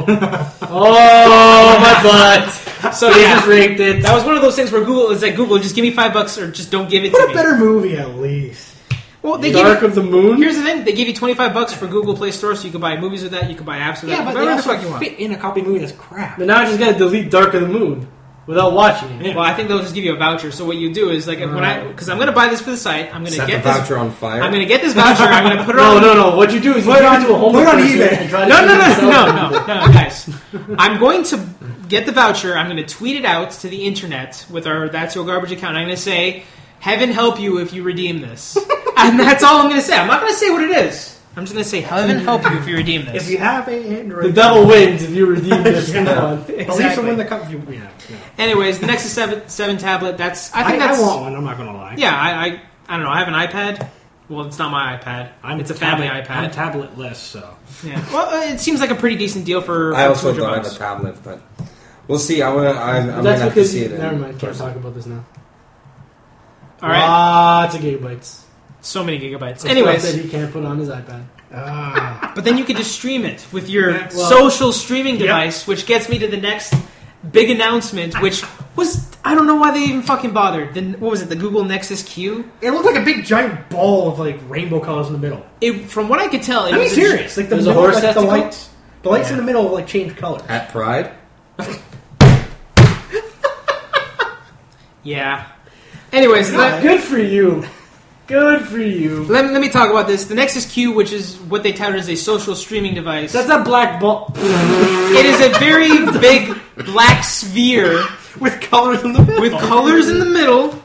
Oh, my butt. So They yeah, just raped it. that was one of those things where Google is like, Google, just give me $5 or just don't give it Put to a me. better movie at least. Well, they Dark of the Moon? Here's the thing: they give you $25 for Google Play Store, so you can buy movies with that. You can buy apps with Yeah, that. but Whatever they the fuck also you want. fit in a copy movie that's crap. But now I just gotta delete Dark of the Moon without watching it. Yeah. Well, I think they'll just give you a voucher. So what you do is like because I'm going to buy this for the site. I'm going to Set get the this voucher on fire. I'm going to get this voucher. I'm going to put it No, on. no. What you do is you give it to a homeless put it on person eBay. and try to No, sell it yourself. no, guys. I'm going to get the voucher. I'm going to tweet it out to the internet with our That's Your Garbage account. I'm going to say, "Heaven help you if you redeem this," and that's all I'm going to say. I'm not going to say what it is. I'm just going to say, "Heaven help you if you redeem this." If you have a Android, The devil wins if you redeem this. Yeah. Come on. At least Exactly. when the cup. Yeah. Anyways, the Nexus 7 tablet. I think I that's. want one. I'm not gonna lie. Yeah, I don't know. I have an iPad. Well, it's not my iPad. It's a family I'm iPad. tabletless, so Yeah. Well, it seems like a pretty decent deal for. I also $200 don't have a tablet, but we'll see. I'm gonna That's have to because see it. never in mind. Can't person. talk about this now. All right. Lots of gigabytes. So many gigabytes. Of Anyways, stuff that he can't put on his iPad. but then you could just stream it with your Yeah, well- social streaming device, which gets me to the next big announcement, which was I don't know why they even fucking bothered. Then what was it? The Google Nexus Q. it looked like a big giant ball of like rainbow colors in the middle. From what I could tell, it I mean, was serious. Like the There's a middle, horse like the testicle? lights. The lights Yeah. in the middle like change colors. At Pride. Yeah. Anyways, Good for you. Good for you. let me talk about this. The Nexus Q, which is what they touted as a social streaming device. That's a black ball. It is a very big black sphere With colors in the middle. with colors in the middle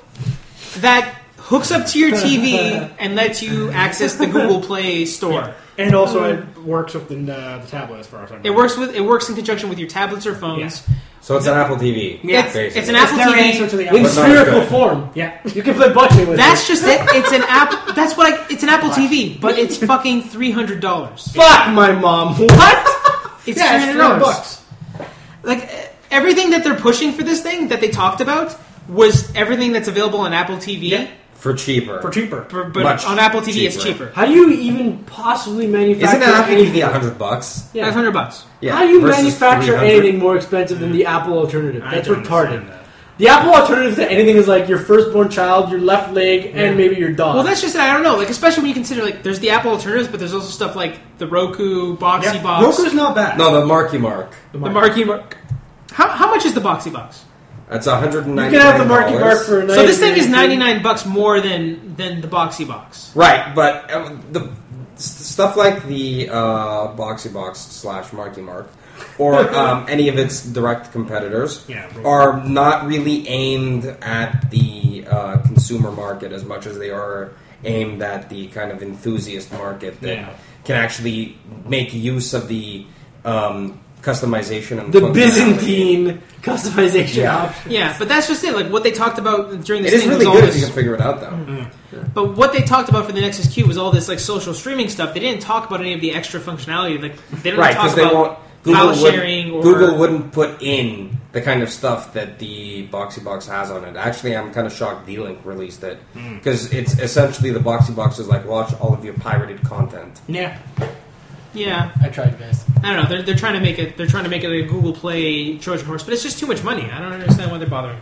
that hooks up to your TV and lets you access the Google Play Store. And also it works with the tablet as far as I know. It works in conjunction with your tablets or phones. So it's an Apple TV. Yeah. It's an It's Apple their TV. answer to the In But not spherical good. form. Yeah. You can play bocce with That's it. just it. It's an app. That's what it's an Apple TV, but it's fucking $300. Fuck my mom. What? It's Yeah, it's $300. $300. Like everything that they're pushing for this thing that they talked about was everything that's available on Apple TV. Yeah. For cheaper. For cheaper. But Much on Apple TV, it's cheaper. cheaper. How do you even possibly manufacture Isn't an Apple anything? TV $100? Yeah. $500. Yeah. How do you versus manufacture 300? anything more expensive than the Apple alternative? I That's don't retarded. understand that. The Apple alternative to anything is like your firstborn child, your left leg, and maybe your dog. Well, that's just I don't know. Like especially when you consider like there's the Apple alternatives, but there's also stuff like the Roku Boxy Yeah. Box, Roku's not bad. No, the Marky Mark. the Marky Mark. How much is the Boxy Box? That's $199. you can have the Marky Mark for a night. So this thing is $99 more than the Boxy Box. Right, but the stuff like the Boxy Box / Marky Mark, or any of its direct competitors, Yeah, are not really aimed at the consumer market as much as they are aimed at the kind of enthusiast market that Yeah. can actually make use of the customization and the functionality. Byzantine customization Yeah. option. Yeah, but that's just it. Like what they talked about during this It is thing really was all good if you this. can figure it out, though. But what they talked about for the Nexus Q was all this like social streaming stuff. They didn't talk about any of the extra functionality. Like they didn't Right, talk because they about won't. file Google sharing or Google wouldn't put in the kind of stuff that the Boxy Box has on it. Actually, I'm kind of shocked D-Link released it because it's essentially the Boxy Box is like watch all of your pirated content. Yeah. Yeah, I tried, guys. I don't know. They're trying to make it. They're trying to make it a Google Play Trojan horse, but it's just too much money. I don't understand why they're bothering.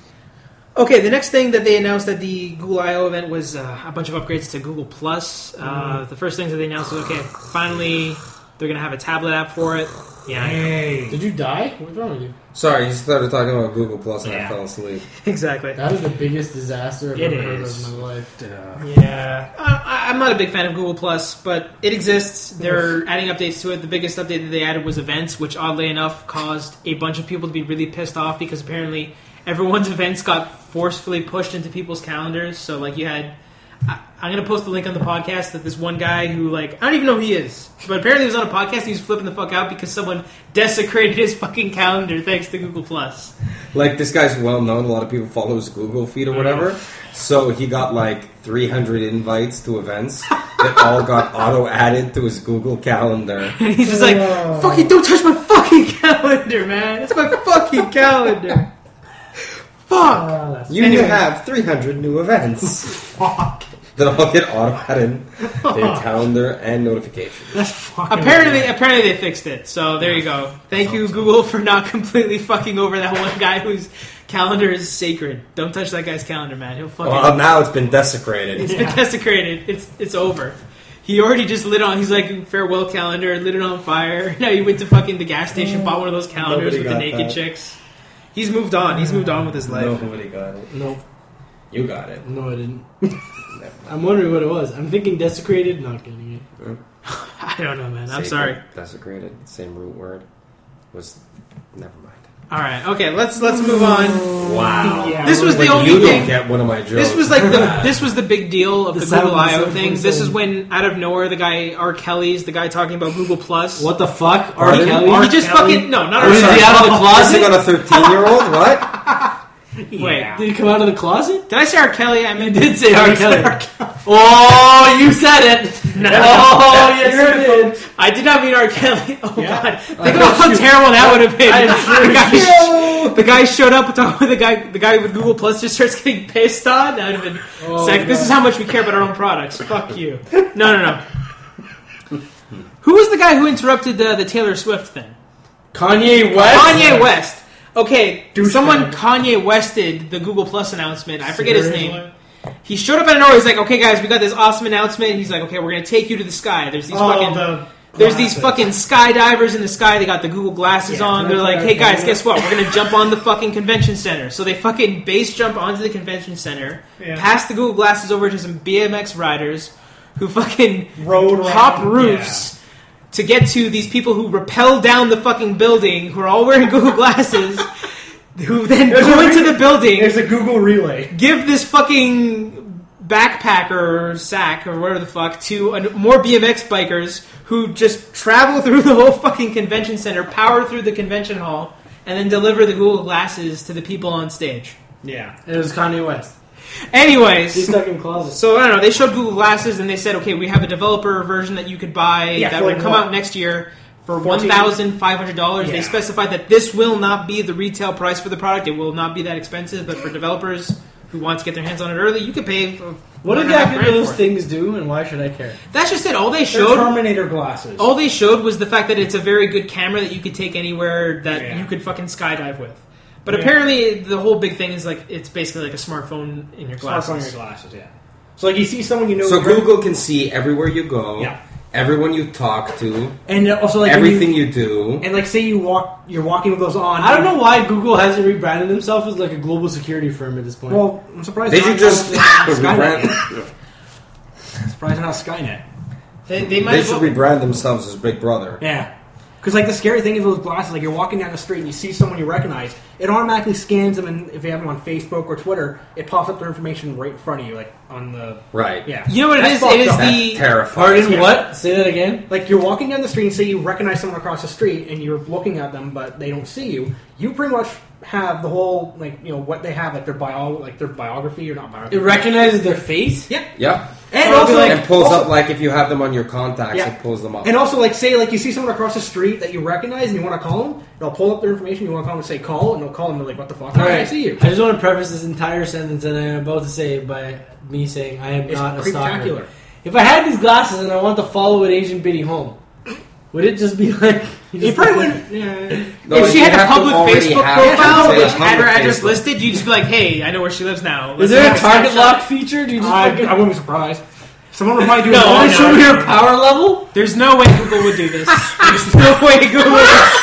Okay, the next thing that they announced at the Google I/O event was a bunch of upgrades to Google Plus. The first things that they announced was okay. Finally, they're gonna have a tablet app for it. Yeah, I know. Hey. Did you die? What's wrong with you? Sorry, you started talking about Google Plus and I Yeah. fell asleep. exactly. That is the biggest disaster I've It ever heard is. of in my life. Yeah, I'm not a big fan of Google Plus, but it exists. They're adding updates to it. The biggest update that they added was events, which oddly enough caused a bunch of people to be really pissed off because apparently everyone's events got forcefully pushed into people's calendars. So like you had, I'm gonna post the link on the podcast that this one guy who like I don't even know who he is, but apparently he was on a podcast and he was flipping the fuck out because someone desecrated his fucking calendar thanks to Google Plus. Like this guy's well known. A lot of people follow his Google feed or whatever. So he got like 300 invites to events that all got auto added to his Google Calendar. And he's just like, fucking don't touch my fucking calendar, man. It's my fucking calendar. Fuck. You Anyway. have 300 new events. That all get auto added to your calendar and notifications. Apparently they fixed it. So there you go. Thank you, Google, for not completely fucking over that one guy who's Calendar is sacred. Don't touch that guy's calendar, man. He'll fucking. Well, now it's been desecrated. It's been desecrated. It's over. He already just lit on. He's like farewell calendar, lit it on fire. Now he went to fucking the gas station, bought one of those calendars Nobody with the got naked that. chicks. He's moved on. He's moved on with his life. Nobody got it. No, You got it. no, I didn't. I'm wondering what it was. I'm thinking desecrated, not getting it. I don't know, man. I'm Sacred, sorry. Desecrated, same root word. Was never mind. All right, okay. Let's move on. Wow. Yeah, This was Like, the only you thing. don't get one of my jokes. This was the big deal of The the sound Google of the I/O sound thing. from This is sound. when out of nowhere the guy R. Kelly's the guy talking about Google Plus. What the fuck? R. Pardon? Kelly? He just fucking no, not R. Was he Kelly. out of the closet? Kissing on a 13-year-old? What? Wait, Did he come out of the closet? did I say R. Kelly? I meant You did say R. I said Kelly. Oh, you said it. No. Oh, yes, you did. I did not mean R. Kelly. Oh Yeah. god, think about how terrible that would have been. I'm The guy showed up talking with the guy with Google Plus just starts getting pissed on. That would have been. Oh, It's like, this God. is how much we care about our own products. Fuck you. No. Who was the guy who interrupted the Taylor Swift thing? Kanye West? Kanye West. Okay, Douchebag. someone Kanye Wested the Google Plus announcement. I forget his name. He showed up out of nowhere. He's like, "Okay, guys, we got this awesome announcement." He's like, "Okay, we're gonna take you to the sky." There's these these fucking skydivers in the sky. They got the Google glasses Yeah, on. They're like, "Hey guys, guess what? We're gonna jump on the fucking convention center." So they fucking base jump onto the convention center, Yeah. pass the Google glasses over to some BMX riders who fucking Rode around, hop roofs to get to these people who rappel down the fucking building, who are all wearing Google glasses, who then go into the building, There's a Google relay. give this fucking backpacker or sack or whatever the fuck to more BMX bikers who just travel through the whole fucking convention center, power through the convention hall, and then deliver the Google glasses to the people on stage. Yeah. It was Kanye West. Anyways, He's stuck in closets. so I don't know. They showed Google Glasses and they said, okay, we have a developer version that you could buy Yeah, that for would like come what? out next year for $14? $1,500. They Yeah. specified that this will not be the retail price for the product. It will not be that expensive, but for developers who want to get their hands on it early, you could pay. What $1.5 exactly do grand those for it. things do, and why should I care? That's just it. All they They're showed. Terminator glasses. All they showed was the fact that it's a very good camera that you could take anywhere that Yeah. you could fucking skydive with. But Yeah. apparently, the whole big thing is like it's basically like a smartphone in your glasses. Smartphone in your glasses, yeah. So like you see someone you know. So Google can see everywhere you go, Yeah. everyone you talk to, and also like everything you do. and like say you're walking with those on. I don't know why Google hasn't rebranded themselves as like a global security firm at this point. Well, I'm surprised. They should just rebrand. Surprised not Skynet. They might They as should well- rebrand themselves as Big Brother. Yeah. Because like the scary thing is those glasses, like you're walking down the street and you see someone you recognize, it automatically scans them, and if you have them on Facebook or Twitter, it pops up their information right in front of you, like on the Right. yeah. You know what it That's is? fucked It is up. That's the terrifying. Yeah. What? Say that again. Like you're walking down the street and say you recognize someone across the street and you're looking at them but they don't see you. You pretty much have the whole like what they have, like their biography or not biography. It recognizes their face. Yeah. Yep. And So also it'll be like, And pulls also- up like if you have them on your contacts, Yeah. it pulls them up. And also, like, say, like, you see someone across the street that you recognize and you want to call them, it'll pull up their information, you want to call them and say, call, and they'll call them and they're like, what the fuck? All I right. see you. I just want to preface this entire sentence that I am about to say by me saying I am It's not a stalker. creeptacular. If I had these glasses and I want to follow an Asian biddy home, would it just be like You probably wouldn't. Yeah. No, if she you had a have to public already Facebook have- profile Yeah, which had her public address Facebook. listed, you'd just be like, "Hey, I know where she lives now." Is Let's there a take target snapshot." lock feature? Do you just I fucking wouldn't be surprised. Someone would probably do No, it. wanna no, show me no. your power level? There's no way Google would do this. There's no way Google.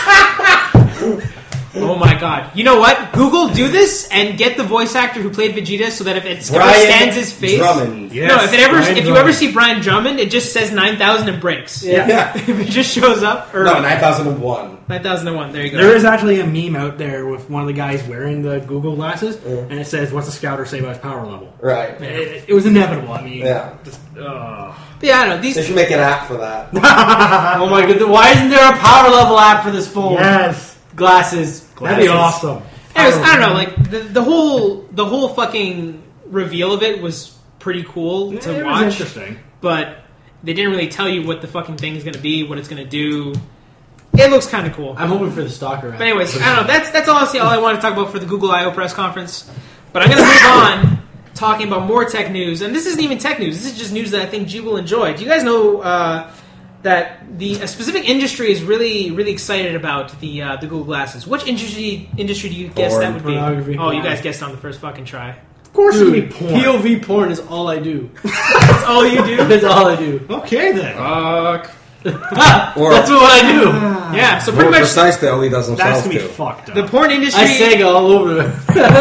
Oh my god! You know what? Google do this and get the voice actor who played Vegeta, so that if it ever scans his face, Drummond. Yeah. no, Yes, if you Brian ever Drummond. see Brian Drummond, it just says 9,000 and breaks. Yeah. Yeah. If it just shows up, or No, 9001. 9,001. There you go. There is actually a meme out there with one of the guys wearing the Google glasses, and it says, "What's the scouter say about his power level?" Right. It was inevitable. I mean, Yeah. just, But yeah, I don't know. They These should make an app for that. Oh my god! Why isn't there a power level app for this phone? yes, Glasses. that'd be awesome. Anyways, I don't know. Like the whole fucking reveal of it was pretty cool to It was watch, interesting. but they didn't really tell you what the fucking thing is going to be, what it's going to do. It looks kind of cool. I'm hoping for the stalker app. But anyways, I don't know. That's honestly all I want to talk about for the Google I/O press conference. But I'm going to move on talking about more tech news, and this isn't even tech news. This is just news that I think G will enjoy. Do you guys know that a specific industry is really, really excited about the Google Glasses. Which industry do you guess that would be? Pornography. Oh, you guys guessed on the first fucking try. Of course, Dude, it'd be porn. POV porn is all I do. That's all you do? That's all I do. Okay then. Fuck. Or That's what I do. Yeah, so more pretty much precisely, all he does That's himself gonna be too. fucked up. the porn industry... I sag all over it.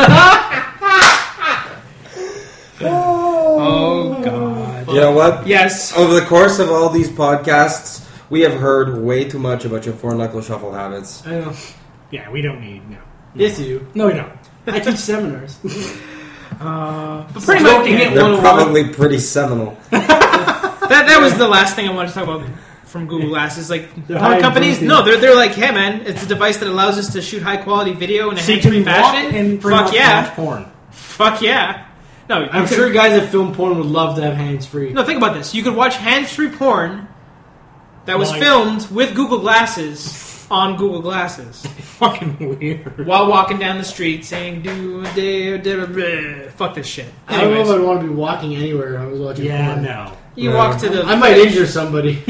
Oh, God. You know what? Yes. Over the course of all these podcasts, we have heard way too much about your four knuckle shuffle habits. I know. Yeah, we don't need no. Yes, you do. No, we don't. I teach seminars. But pretty much... Smoking it. They're 101. probably pretty seminal. That was the last thing I wanted to talk about from Google Glasses. Like, They're porn high companies, intensity. they're like, hey man, it's a device that allows us to shoot high quality video in a So you hands-free can walk fashion. and pretty Fuck much yeah. watch porn. Fuck yeah. No, I'm sure guys that film porn would love to have hands free. No, think about this. You could watch hands-free porn that was Like- filmed with Google Glasses on Google Glasses Fucking weird. while walking down the street saying, fuck this shit. I don't know if Anyways, I'd want to be walking anywhere. I was watching Yeah, porn. no. you walk to the... I might injure somebody.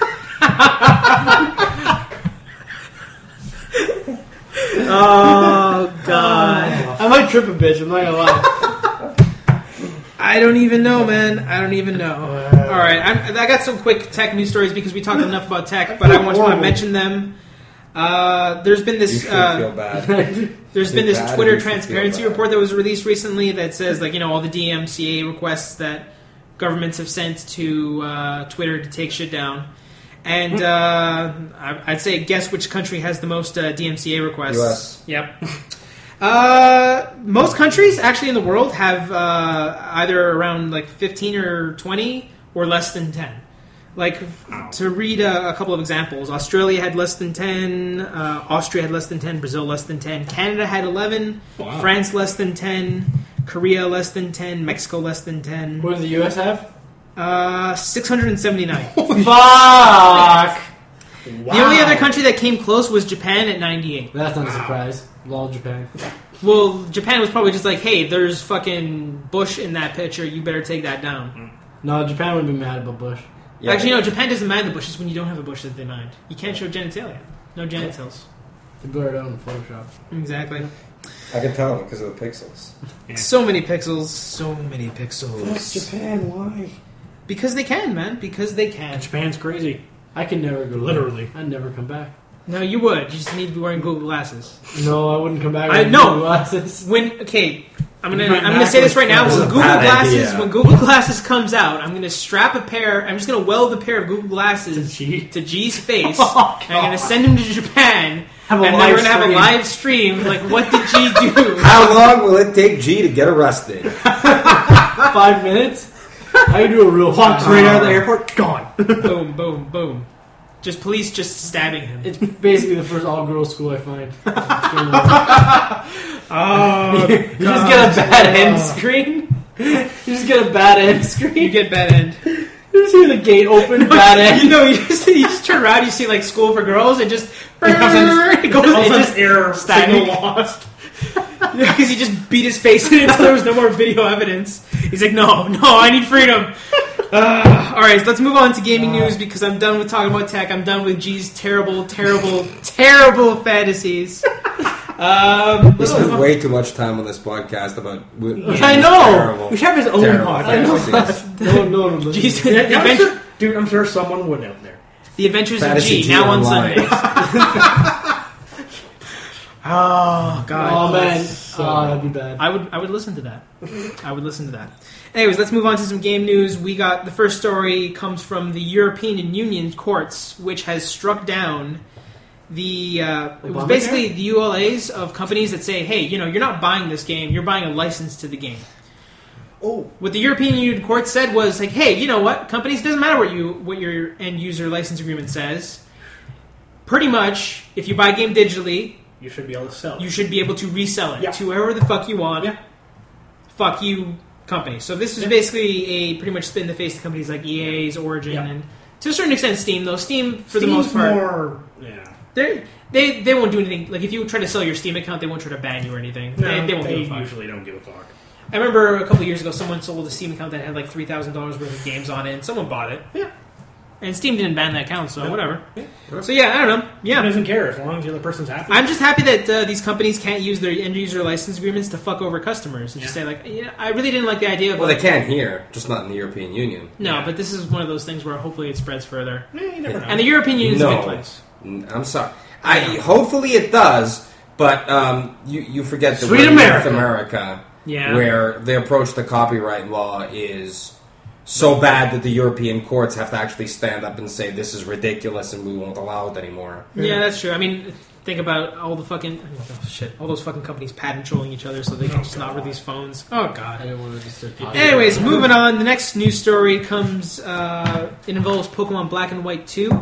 Oh, God. I might trip a bitch. I'm not gonna lie. I don't even know, man. I don't even know. All right, I got some quick tech news stories because we talked enough about tech, but I just want to mention them. There's been You this should feel bad. there's been Feel this bad Twitter if you feel transparency bad. report that was released recently that says like all the DMCA requests that governments have sent to Twitter to take shit down. And I'd say guess which country has the most DMCA requests. US. Yep. Most countries actually in the world have either around like 15 or 20 or less than 10. Like, to read a couple of examples, Australia had less than 10, Austria had less than 10, Brazil less than 10, Canada had 11, Wow. France less than 10, Korea less than 10, Mexico less than 10, What does the US have? 679. Fuck! The only other country that came close was Japan at 98. That's not a surprise. Lol, Japan. Well, Japan was probably just like, hey, there's fucking Bush in that picture, you better take that down. No, Japan would be mad about Bush. Yeah. Actually, no, Japan doesn't mind the bushes when you don't have a bush that they mind. You can't show genitalia. No genitals. They blur it out in Photoshop. Exactly. I can tell because of the pixels. So many pixels. So many pixels. Japan, why? Because they can, man. Because they can. Japan's crazy. I can never go. Literally. I'd never come back. No, you would. You just need to be wearing Google Glasses. No, I wouldn't come back. I with know. Google Glasses. I'm You gonna went say this right now. This is When a Google bad Glasses, idea. when Google Glasses comes out, I'm gonna strap a pair. I'm just gonna weld a pair of Google Glasses To G? to G's face. Oh, and I'm gonna send him to Japan. Have a and then live we're gonna have a stream. live stream. Like, what did G do? How long will it take G to get arrested? 5 minutes? I can do a real Walks fast. right out of the airport, gone. Boom, boom, boom. Just police just stabbing him. It's basically the first all-girls school I find. Oh, You just get a bad end screen. You just get a bad end screen. you get bad end. You just hear the gate open, bad end. You just turn around, you see like school for girls, and just it goes All it this just error static. signal lost. because he just beat his face in until there was no more video evidence. He's like, no, I need freedom. All right, so let's move on to gaming news because I'm done with talking about tech. I'm done with G's terrible fantasies. We spent way too much time on this podcast about. I know. Terrible, We should have his own terrible podcast. fantasies. No. G's Yeah, the, I'm adventure, sure, dude, I'm sure someone would out there. the Adventures of Fantasy G, G now on online. Sundays. Oh God! Oh man, that'd be bad. I would listen to that. I would listen to that. Anyways, let's move on to some game news. We got the first story comes from the European Union courts, which has struck down the it was basically the ULAs of companies that say, hey, you're not buying this game, you're buying a license to the game. Oh, What the European Union court said was like, hey, you know what? Companies, doesn't matter what your end user license agreement says. Pretty much, if you buy a game digitally, you should be able to sell it. you should be able to resell it Yeah. to whoever the fuck you want. Yeah. Fuck you, company. So this is basically a pretty much spit in the face to companies like EA's, Origin, Yeah. and to a certain extent Steam. Though Steam, for the Steam's most part, more, yeah. they won't do anything. Like if you try to sell your Steam account, they won't try to ban you or anything. No, they won't they give a fuck. usually don't give a fuck. I remember a couple of years ago, someone sold a Steam account that had like $3,000 worth of games on it, and someone bought it. Yeah. And Steam didn't ban that account, so whatever. So yeah, I don't know. He Yeah. doesn't care as long as the other person's happy. I'm just happy that these companies can't use their end user license agreements to fuck over customers and just say like, yeah, I really didn't like the idea of. Well, like, they can here, just not in the European Union. No, but this is one of those things where hopefully it spreads further. You never know. And the European Union is a big place. I'm sorry. Hopefully it does, but you forget that Sweet we're in America. North America, Yeah. where the approach to copyright law is so bad that the European courts have to actually stand up and say this is ridiculous and we won't allow it anymore. Yeah, that's true. I mean, think about all the fucking all those fucking companies patent trolling each other so they can just not release phones. Oh god. I didn't want to just start talking. Anyways, moving on. The next news story comes. It involves Pokemon Black and White 2.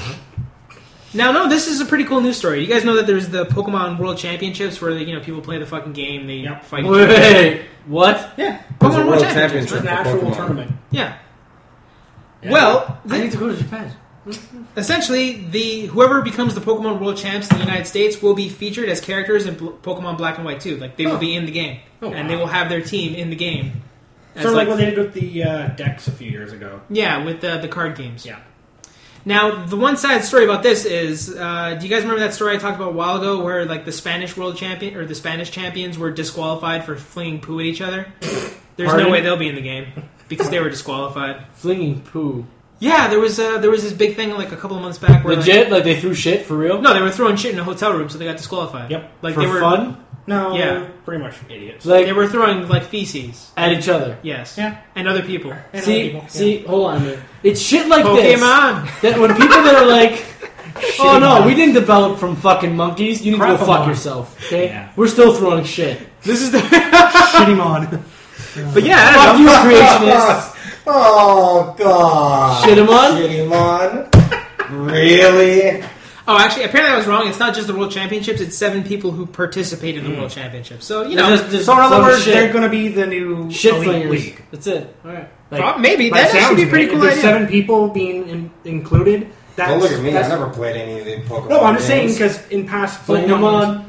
Now, no, this is a pretty cool news story. You guys know that there's the Pokemon World Championships where people play the fucking game, they fight each other. Wait, what? Yeah, There's a Pokemon World Championships. Championship It's an for actual Pokemon. tournament. Yeah. Yeah. Well, I need to go to Japan. essentially, whoever becomes the Pokemon World Champs in the United States will be featured as characters in Pokemon Black and White 2. Like, they will be in the game. Oh, and wow. they will have their team in the game. As Sort of like what they did with the decks a few years ago. Yeah, with the card games. Yeah. Now, the one sad story about this is, do you guys remember that story I talked about a while ago, where like the Spanish world champion or the Spanish champions were disqualified for flinging poo at each other? There's Pardon? no way they'll be in the game because they were disqualified. Flinging poo. Yeah, there was this big thing like a couple of months back where Legit? Like they threw shit for real? no, they were throwing shit in a hotel room, so they got disqualified. Yep. like for they were fun? No, Yeah. pretty much idiots. Like They were throwing like feces. at each other. Yes. Yeah. And other people. And other See, people, see, hold on a minute. It's shit like this. Pokemon. That when people that are like, oh no, we didn't develop from fucking monkeys. You need to go Crap fuck on. yourself. Okay, Yeah. we're still throwing shit. This is the. Shit him on. But yeah, I Fuck don't know. you, creationists. Oh god! Shit him on? Shit him on? Really? Oh, actually, apparently I was wrong. It's not just the World Championships; it's 7 people who participate in the World Championships. So Just So in other some words, shit. they're going to be the new Shit elite flingers. league. That's it. All right. Maybe. by That the actually sounds be a of pretty it, cool if there's idea. 7 people being included. That's, Don't look at me. I that's- never played any of the Pokemon. No, I'm just saying games. because in past Fling them Pokemon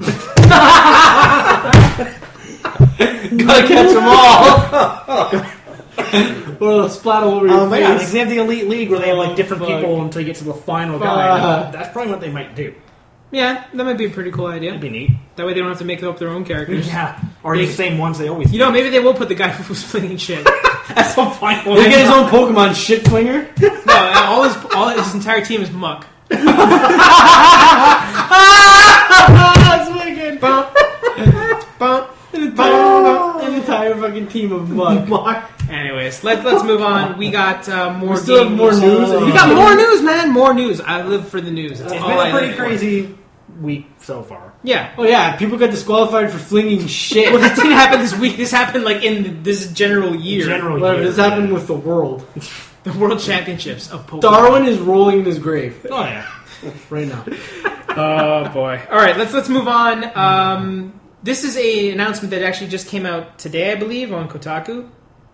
on. Gotta catch them all. Or they'll splat all over your but yeah, like face. they have the elite league where they have like different Fuck. people until you get to the final guy. Fuck. That's probably what they might do. Yeah, that might be a pretty cool idea. That'd be neat. That way they don't have to make up their own characters. Yeah, or They- the same ones they always. You know, maybe they will put the guy who's flinging shit. that's the final. They get his own Pokemon shit flinger. No, all his entire team is muck. That's wicked. Bump, bump, An entire fucking team of mug. Anyways, let's move on. We got more. We still have game more news. We got more news, man. More news. I live for the news. That's It's all been I a pretty live for. crazy week so far. Yeah. Oh yeah, people got disqualified for flinging shit. Well, this didn't happen this week. This happened like in this general year. General Whatever, year. this happened with the world. The World Championships of Pokemon. Darwin is rolling in his grave Oh yeah. right now. Oh boy! All right, let's move on. This is a announcement that actually just came out today, I believe, on Kotaku.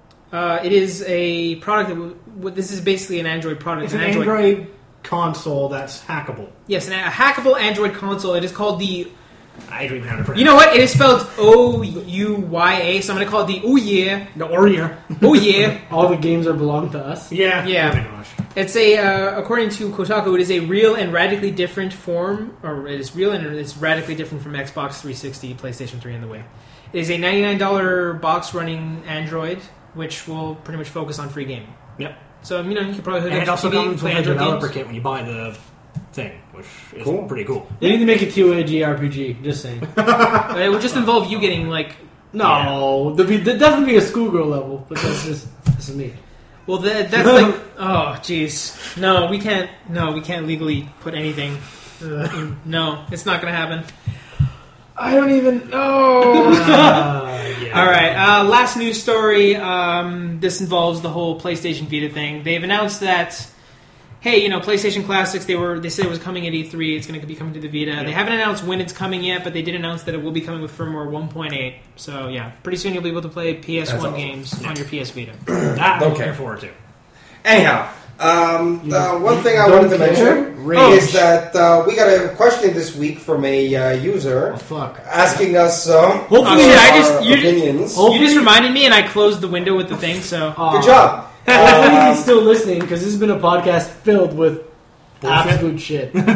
It is a product that this is basically an Android product. It's an Android console that's hackable. Yes, a hackable Android console. It is called the. I don't even know how to pronounce You know what? It is spelled O-U-Y-A. So I'm going to call it the Oh Yeah. the Ouya. Oh Yeah. All the games are belong to us. Yeah. Yeah. Oh my gosh. It's according to Kotaku, it is a real and radically different form, or it is real and it's radically different from Xbox 360, PlayStation 3, and the way. It is a $99 box running Android, which will pretty much focus on free gaming. Yep. So, you could probably hook And up it to also TV, comes play with a Android developer games. kit when you buy the thing, which is Cool. pretty cool. We need to make a 2A JRPG. Just saying. It would just involve you getting, like... No, there'd definitely be a schoolgirl level, but that's me. Well, that's like... Oh, jeez. No, we can't legally put anything... No, it's not going to happen. I don't even know. Yeah. All right. Last news story. This involves the whole PlayStation Vita thing. They've announced that, hey, PlayStation Classics. They said it was coming at E3. It's going to be coming to the Vita. Yeah. They haven't announced when it's coming yet, but they did announce that it will be coming with firmware 1.8. So yeah, pretty soon you'll be able to play PS1 That's awesome. games on your PS Vita. That I'm Okay. looking forward to. Anyhow, the one thing I wanted to mention is that we got a question this week from a user Oh, fuck. asking us Hopefully, shit, our you- opinions. You just reminded me, and I closed the window with the thing. So Good job. Hopefully he's still listening because this has been a podcast filled with absolute shit. No.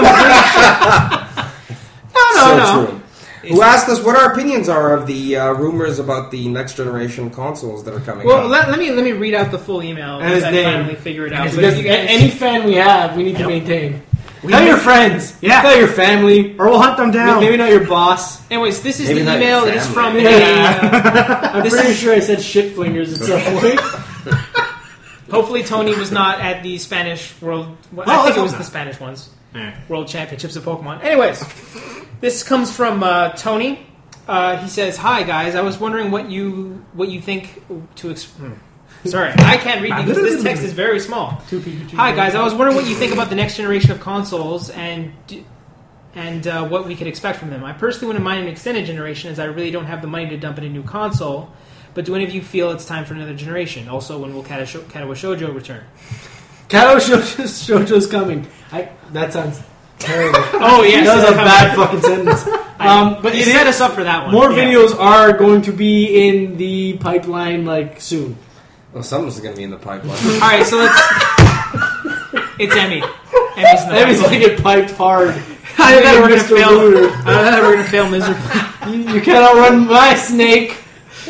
True. Who asked us what our opinions are of the rumors about the next generation consoles that are coming Well, out? let me read out the full email And his I name. finally figure it out. Because But you guys- any fan we have, we need to maintain. Tell need- your friends. Yeah. Tell your family. Or we'll hunt them down. Maybe not your boss. Anyways, this is Maybe the not email. your It is from family. I'm This pretty is- sure I said shit flingers at some point. Hopefully, Tony was not at the Spanish World. I Well, think let's it was hope the not. Spanish ones. Yeah. World Championships of Pokemon. Anyways, this comes from Tony. He says, "Hi guys, I was wondering what you think to." Sorry, I can't read because this text is very small. Hi guys, I was wondering what you think about the next generation of consoles and what we could expect from them. I personally wouldn't mind an extended generation, as I really don't have the money to dump in a new console. But do any of you feel it's time for another generation? Also, when will Katawa Shoujo return? Kato Shoujo's coming. That sounds terrible. Oh yeah, That was a bad fucking sentence. But You it set is, us up for that one. more Yeah. videos are going to be in the pipeline soon. Well, something's going to be in the pipeline. All right, so let's. It's Emmy. Emmy's in the That was pipeline. like it piped hard. I thought we were Mr. gonna fail. Rooter. I thought we were gonna fail miserably. You cannot run my snake.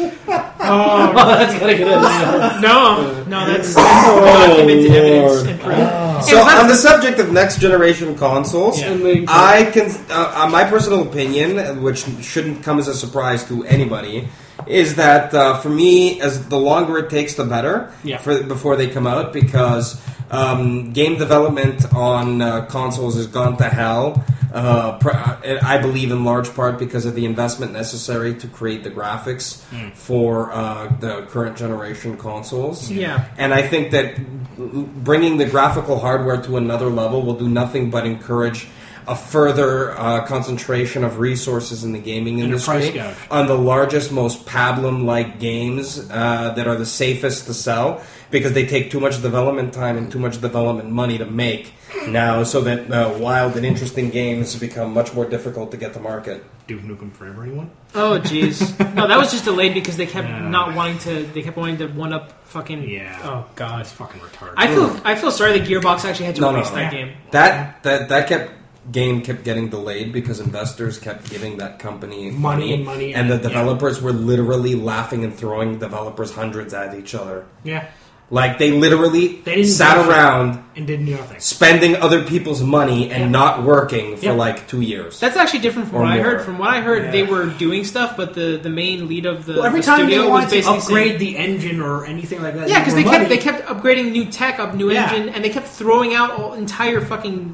Oh, that's gotta get in. No, that's documented evidence and proof. So, on the subject of next generation consoles, I can. My personal opinion, which shouldn't come as a surprise to anybody, is that for me, as the longer it takes, the better. Yeah. Before they come out, because game development on consoles has gone to hell. I believe in large part because of the investment necessary to create the graphics for the current generation consoles. Yeah. And I think that bringing the graphical hardware to another level will do nothing but encourage a further concentration of resources in the gaming And a industry price gouge. on the largest, most pablum-like games that are the safest to sell, because they take too much development time and too much development money to make now, so that wild and interesting games become much more difficult to get to market. Duke Nukem Forever, anyone? Oh jeez. No, that was just delayed because they kept not wanting to. They kept wanting to one up fucking. Yeah. Oh god. It's fucking retarded. I feel sorry that Gearbox actually had to No, release no. that game. That game kept getting delayed because investors kept giving that company Money, and the developers were literally laughing and throwing developers hundreds at each other. Yeah. Like, they literally They didn't sat do nothing. around And did nothing. spending other people's money and not working for Yeah. like 2 years. That's actually different from Or what I more. heard. From what I heard, Yeah. they were doing stuff, but the main lead of the, Well, every the time studio they was wanted to basically upgrade saying, the engine or anything like that, yeah, because more they money. kept upgrading new tech, new Yeah. engine, and they kept throwing out entire fucking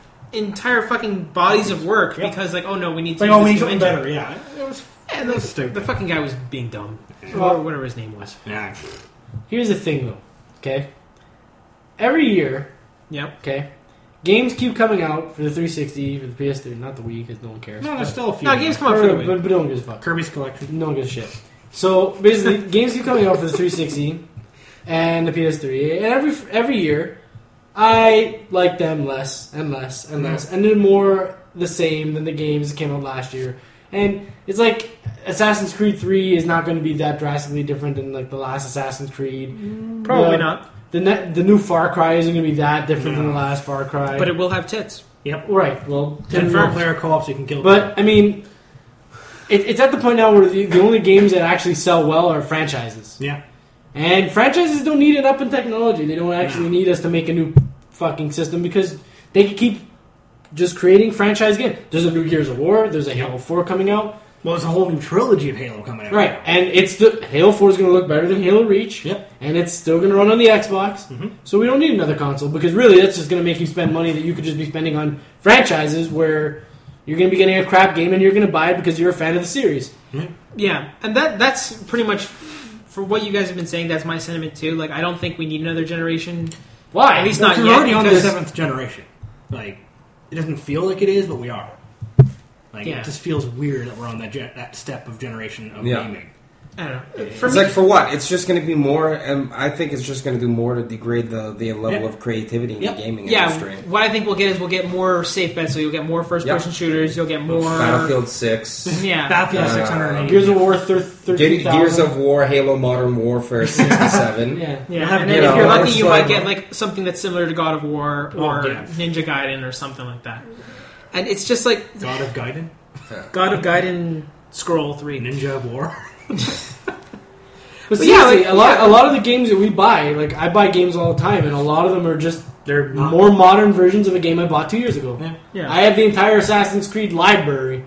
bodies of work Yep. because we need It's to like, use we this need new something engine. better. Yeah. It was. Yeah, That was stupid. the fucking guy was being dumb, or whatever his name was. Yeah. Here's the thing, though. Okay, every year, Yep. okay, games keep coming out for the 360, for the PS3, not the Wii, because no one cares. No, there's still a few. No, games come out for the Wii. But no one gives a fuck. Kirby's Collection. No one gives a shit. So basically, games keep coming out for the 360 and the PS3, and every year, I like them less and less and less, and they're more the same than the games that came out last year. And it's like Assassin's Creed 3 is not going to be that drastically different than like the last Assassin's Creed. Probably The- not, The new Far Cry isn't going to be that different than the last Far Cry. but it will have tits. Yep. right, well, 10 confirmed. player co-op so you can kill. But I mean, it's at the point now where the only games that actually sell well are franchises. Yeah. And franchises don't need it up in technology. They don't actually need us to make a new fucking system because they can keep just creating franchise games. There's a new Gears of War. There's a Halo 4 coming out. Well, there's a whole new trilogy of Halo coming out. Right, and it's the Halo 4 is going to look better than Halo Reach. Yep. And it's still going to run on the Xbox. So we don't need another console because really that's just going to make you spend money that you could just be spending on franchises where you're going to be getting a crap game and you're going to buy it because you're a fan of the series. Yeah, and that's pretty much for what you guys have been saying. That's my sentiment too. Like, I don't think we need another generation. Why? At least Well, not we're yet. already on the because- 7th generation. Like, it doesn't feel like it is, but we are. Like, Yeah. it just feels weird that we're on that step of generation of Yeah. gaming. I don't know. For It's me, like, for what? It's just going to be more. I think it's just going to do more to degrade the level of creativity in the gaming industry. what I think we'll get is we'll get more safe bets. So you'll get more first-person shooters. You'll get more Battlefield 6. Yeah, Battlefield 680. Gears of War 13,000. Gears of War, Halo Modern Warfare 67. Yeah. Yeah, and then you if know, you're lucky, it's you like- might get like something that's similar to God of War or yeah. Ninja Gaiden or something like that. And it's just like God of Gaiden, God of Gaiden Scroll 3. Ninja of War. But But yeah, seriously, like, a lot of the games that we buy, like I buy games all the time, and a lot of them are just They're not- more modern versions of a game I bought 2 years ago. Yeah. Yeah. I have the entire Assassin's Creed library.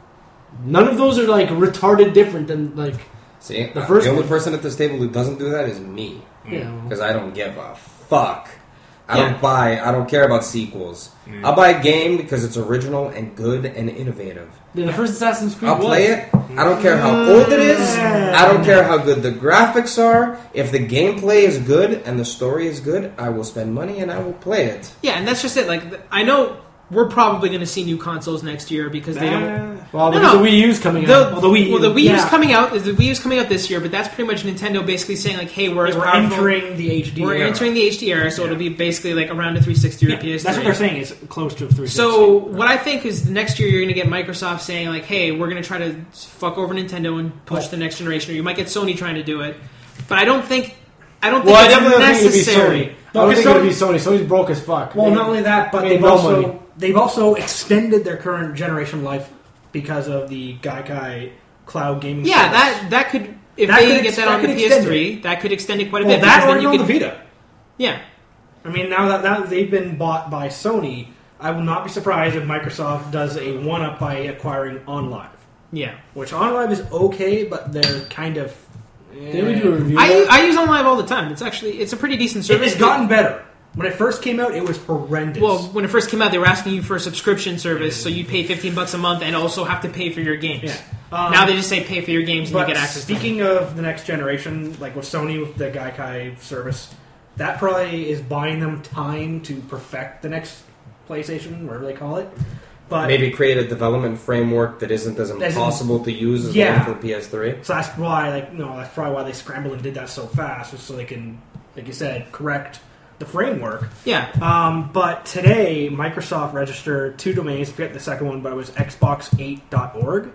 None of those are like retarded different than like See, The first the only one. person at this table who doesn't do that is me. you know. Because I don't give a fuck. I Yeah. don't care about sequels. I'll buy a game because it's original and good and innovative. Yeah, the first Assassin's Creed I'll was. play it. I don't care how old it is. I don't care how good the graphics are. If the gameplay is good and the story is good, I will spend money and I will play it. Yeah, and that's just it. Like, I know we're probably going to see new consoles next year because they don't. Well, No, because no. the Wii U's coming The, out. well, the Wii U's yeah. coming out. The Wii U's coming out this year, but that's pretty much Nintendo basically saying like, "Hey, we're as We're powerful. entering the HD. We're era. entering the HD era, so it'll be basically like around a 360 or Yeah, a PS3." that's what they're saying. It's close to a 360. So what I think is next year you're going to get Microsoft saying like, "Hey, we're going to try to fuck over Nintendo and push the next generation." Or you might get Sony trying to do it, but I don't think Well, I it's definitely don't think it'd be necessary. Sony. I don't because think it'd be Sony. Sony's broke as fuck. Well, not only that, but made they've no money. also extended their current generation life because of the Gaikai cloud gaming. Yeah, service. that could if That they could get that on the that could extend PS3, that could extend it quite a Well, bit. that because or then you on the could, Vita. yeah. I mean, now that they've been bought by Sony, I will not be surprised if Microsoft does a one-up by acquiring OnLive. Yeah, Which OnLive is okay, but they're kind of. Didn't we do a review? I use OnLive all the time. It's a pretty decent service. It's gotten better. When it first came out, it was horrendous. Well, when it first came out, they were asking you for a subscription service, so you'd pay $15 a month and also have to pay for your games. Yeah. Now they just say pay for your games and you But get access to them. speaking of the next generation, like with Sony with the Gaikai service, that probably is buying them time to perfect the next PlayStation, whatever they call it. But Maybe create a development framework that isn't as impossible to use as the Yeah. one for the PS3. so that's why, that's probably why they scrambled and did that so fast, was so they can, like you said, correct the framework. Yeah, But today, Microsoft registered 2 domains. I forget the second one, but it was xbox8.org.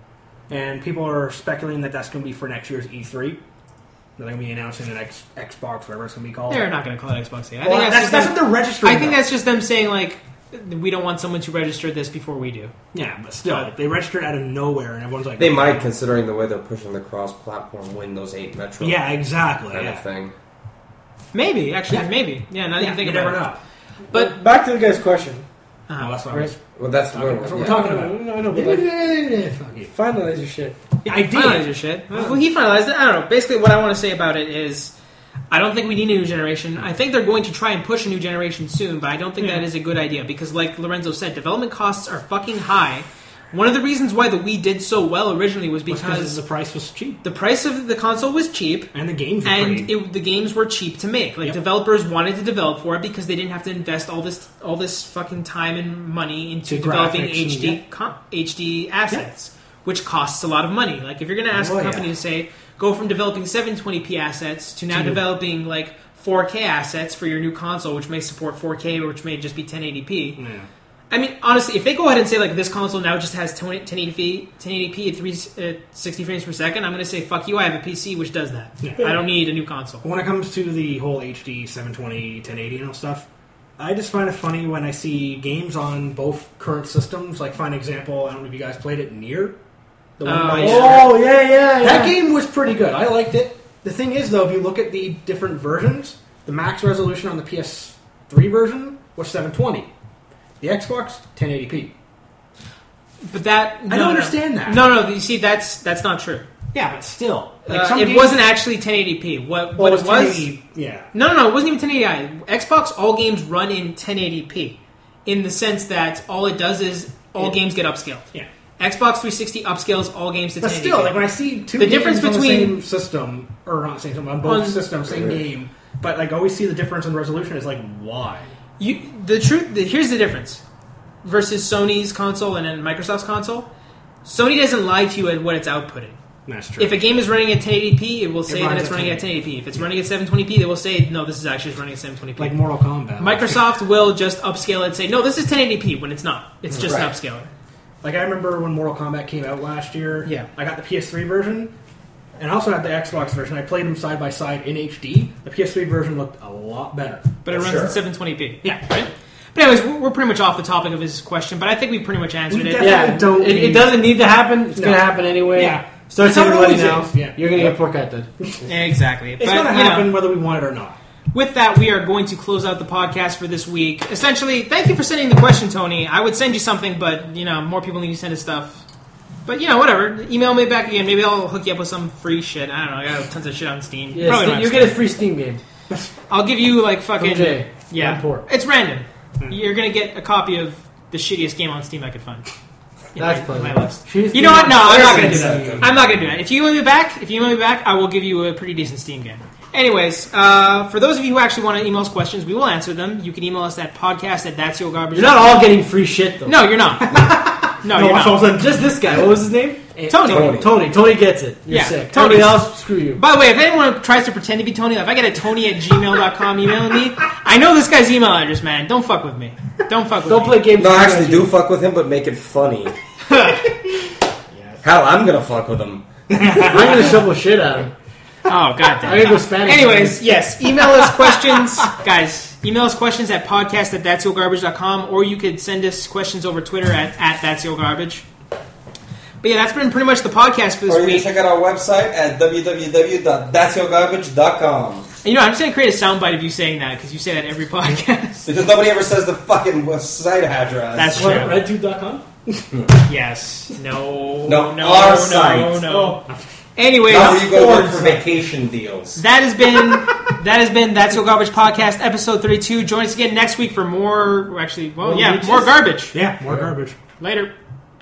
And people are speculating that that's going to be for next year's E3. They're going to be announcing the next Xbox, whatever it's going to be called. they're not going to call it Xbox 8. I Well, think that's just what them- they're registering. I think though. that's just them saying like, we don't want someone to register this before we do. Yeah, but still, like, they registered out of nowhere, and everyone's like, They might, considering the way they're pushing the cross-platform Windows 8 Metro Yeah, exactly. kind Yeah. of thing. Maybe, actually, maybe. Yeah, now that you think you about never it. know. But back to the guy's question. Oh, that's what Right. Well, that's That's what we're yeah. talking about. No, no, but like, Fuck you. finalize your shit. Yeah, I did. finalize your shit. Well, he finalized it. I don't know. Basically, what I want to say about it is, I don't think we need a new generation. I think they're going to try and push a new generation soon, but I don't think that is a good idea because, like Lorenzo said, development costs are fucking high. One of the reasons why the Wii did so well originally was Because because the price was cheap, the price of the console was cheap. and the games were And great. the games were cheap to make. Like Yep. developers wanted to develop for it because they didn't have to invest all this fucking time and money into To developing graphics and- HD assets, which costs a lot of money. Like if you're going to ask Oh, a company yeah. to say go from developing 720p assets to now To- developing like 4K assets for your new console, which may support 4K or which may just be 1080p. Yeah. I mean, honestly, if they go ahead and say like this console now just has 1080p at 60 frames per second, I'm going to say fuck you. I have a PC which does that. Yeah. I don't need a new console. When it comes to the whole HD 720 1080 and all stuff, I just find it funny when I see games on both current systems. Like, for an example, I don't know if you guys played it, Nier. The one by Oh, yeah. That game was pretty good. I liked it. The thing is, though, if you look at the different versions, the max resolution on the PS3 version was 720. The Xbox, 1080p. But that I don't understand that. No, you see, that's not true. Yeah, but still. It wasn't actually 1080p. What it was? 1080, yeah. No, it wasn't even 1080i. Xbox, all games run in 1080p, in the sense that all it does is all games get upscaled. Yeah. Xbox 360 upscales all games to 1080p. But still, like when I see two The games difference on the between- same system, or not the same system, on both systems, same game, but like I always see the difference in resolution is like, why? Here's the difference versus Sony's console and then Microsoft's console. Sony doesn't lie to you at what it's outputting. That's true. If a game is running at 1080p, it will say that runs it's at running at 1080p. If it's running at 720p, they will say, no, this is actually running at 720p. like Mortal Kombat. Microsoft will just upscale it and say, no, this is 1080p when it's not. It's just an Right. upscaler. Like, I remember when Mortal Kombat came out last year. Yeah. I got the PS3 version, and I also had the Xbox version. I played them side by side in HD. The PS3 version looked a lot better. But it runs Sure. at 720p. Yeah. Right? But anyways, we're pretty much off the topic of his question, but I think we pretty much answered it. Yeah, Don't it need- doesn't need to happen. It's No. going to happen anyway. Yeah. Start That's how telling it everybody now. always is. Yeah. You're going to get porcatted. Exactly. It's but, going to you know, happen whether we want it or not. with that, we are going to close out the podcast for this week. Essentially, thank you for sending the question, Tony. I would send you something, but, more people need to send us stuff. But, whatever. Email me back again. Maybe I'll hook you up with some free shit. I don't know. I got tons of shit on Steam. Yeah, Probably don't you have get a Steam. free Steam game. I'll give you, fucking... From Jay. Yeah. One port. It's random. You're going to get a copy of the shittiest game on Steam I could find. That's in pleasant. my list. She's You know what? No, I'm not going to do That's that. good. I'm not going to do that. If you email me back, I will give you a pretty decent Steam game. Anyways, for those of you who actually want to email us questions, we will answer them. You can email us at podcast@that'syourgarbage. You're not all getting free shit, though. No, you're not. No, you're all of not. a sudden, just this guy. What was his name? Tony. Tony gets it. You're Yeah, sick. Tony. Everybody else, screw you. By the way, if anyone tries to pretend to be Tony, if I get a Tony@gmail.com emailing me, I know this guy's email address, man. Don't fuck with me. Don't fuck with Don't me. play games. No, with actually, you. do fuck with him, but make it funny. Hell, I'm gonna fuck with him. I'm going to shovel shit at him. Oh, goddamn. I'm going to go Spanish. Anyways, yes, email us questions. Guys, email us questions at podcast@that'syourgarbage.com, or you could send us questions over Twitter at that'syourgarbage. But yeah, that's been pretty much the podcast for this Or you can week. check out our website at www.that'syourgarbage.com. And, I'm just going to create a soundbite of you saying that, because you say that every podcast. Because nobody ever says the fucking site address. That's What, true. RedTube.com? Yes. No. No, No. our no, site. No. Anyways, Not where you go work for vacation deals. that has been That's Your Garbage Podcast, episode 32. Join us again next week for more. Actually, well, More yeah, leeches? more garbage. Yeah, more garbage. Later.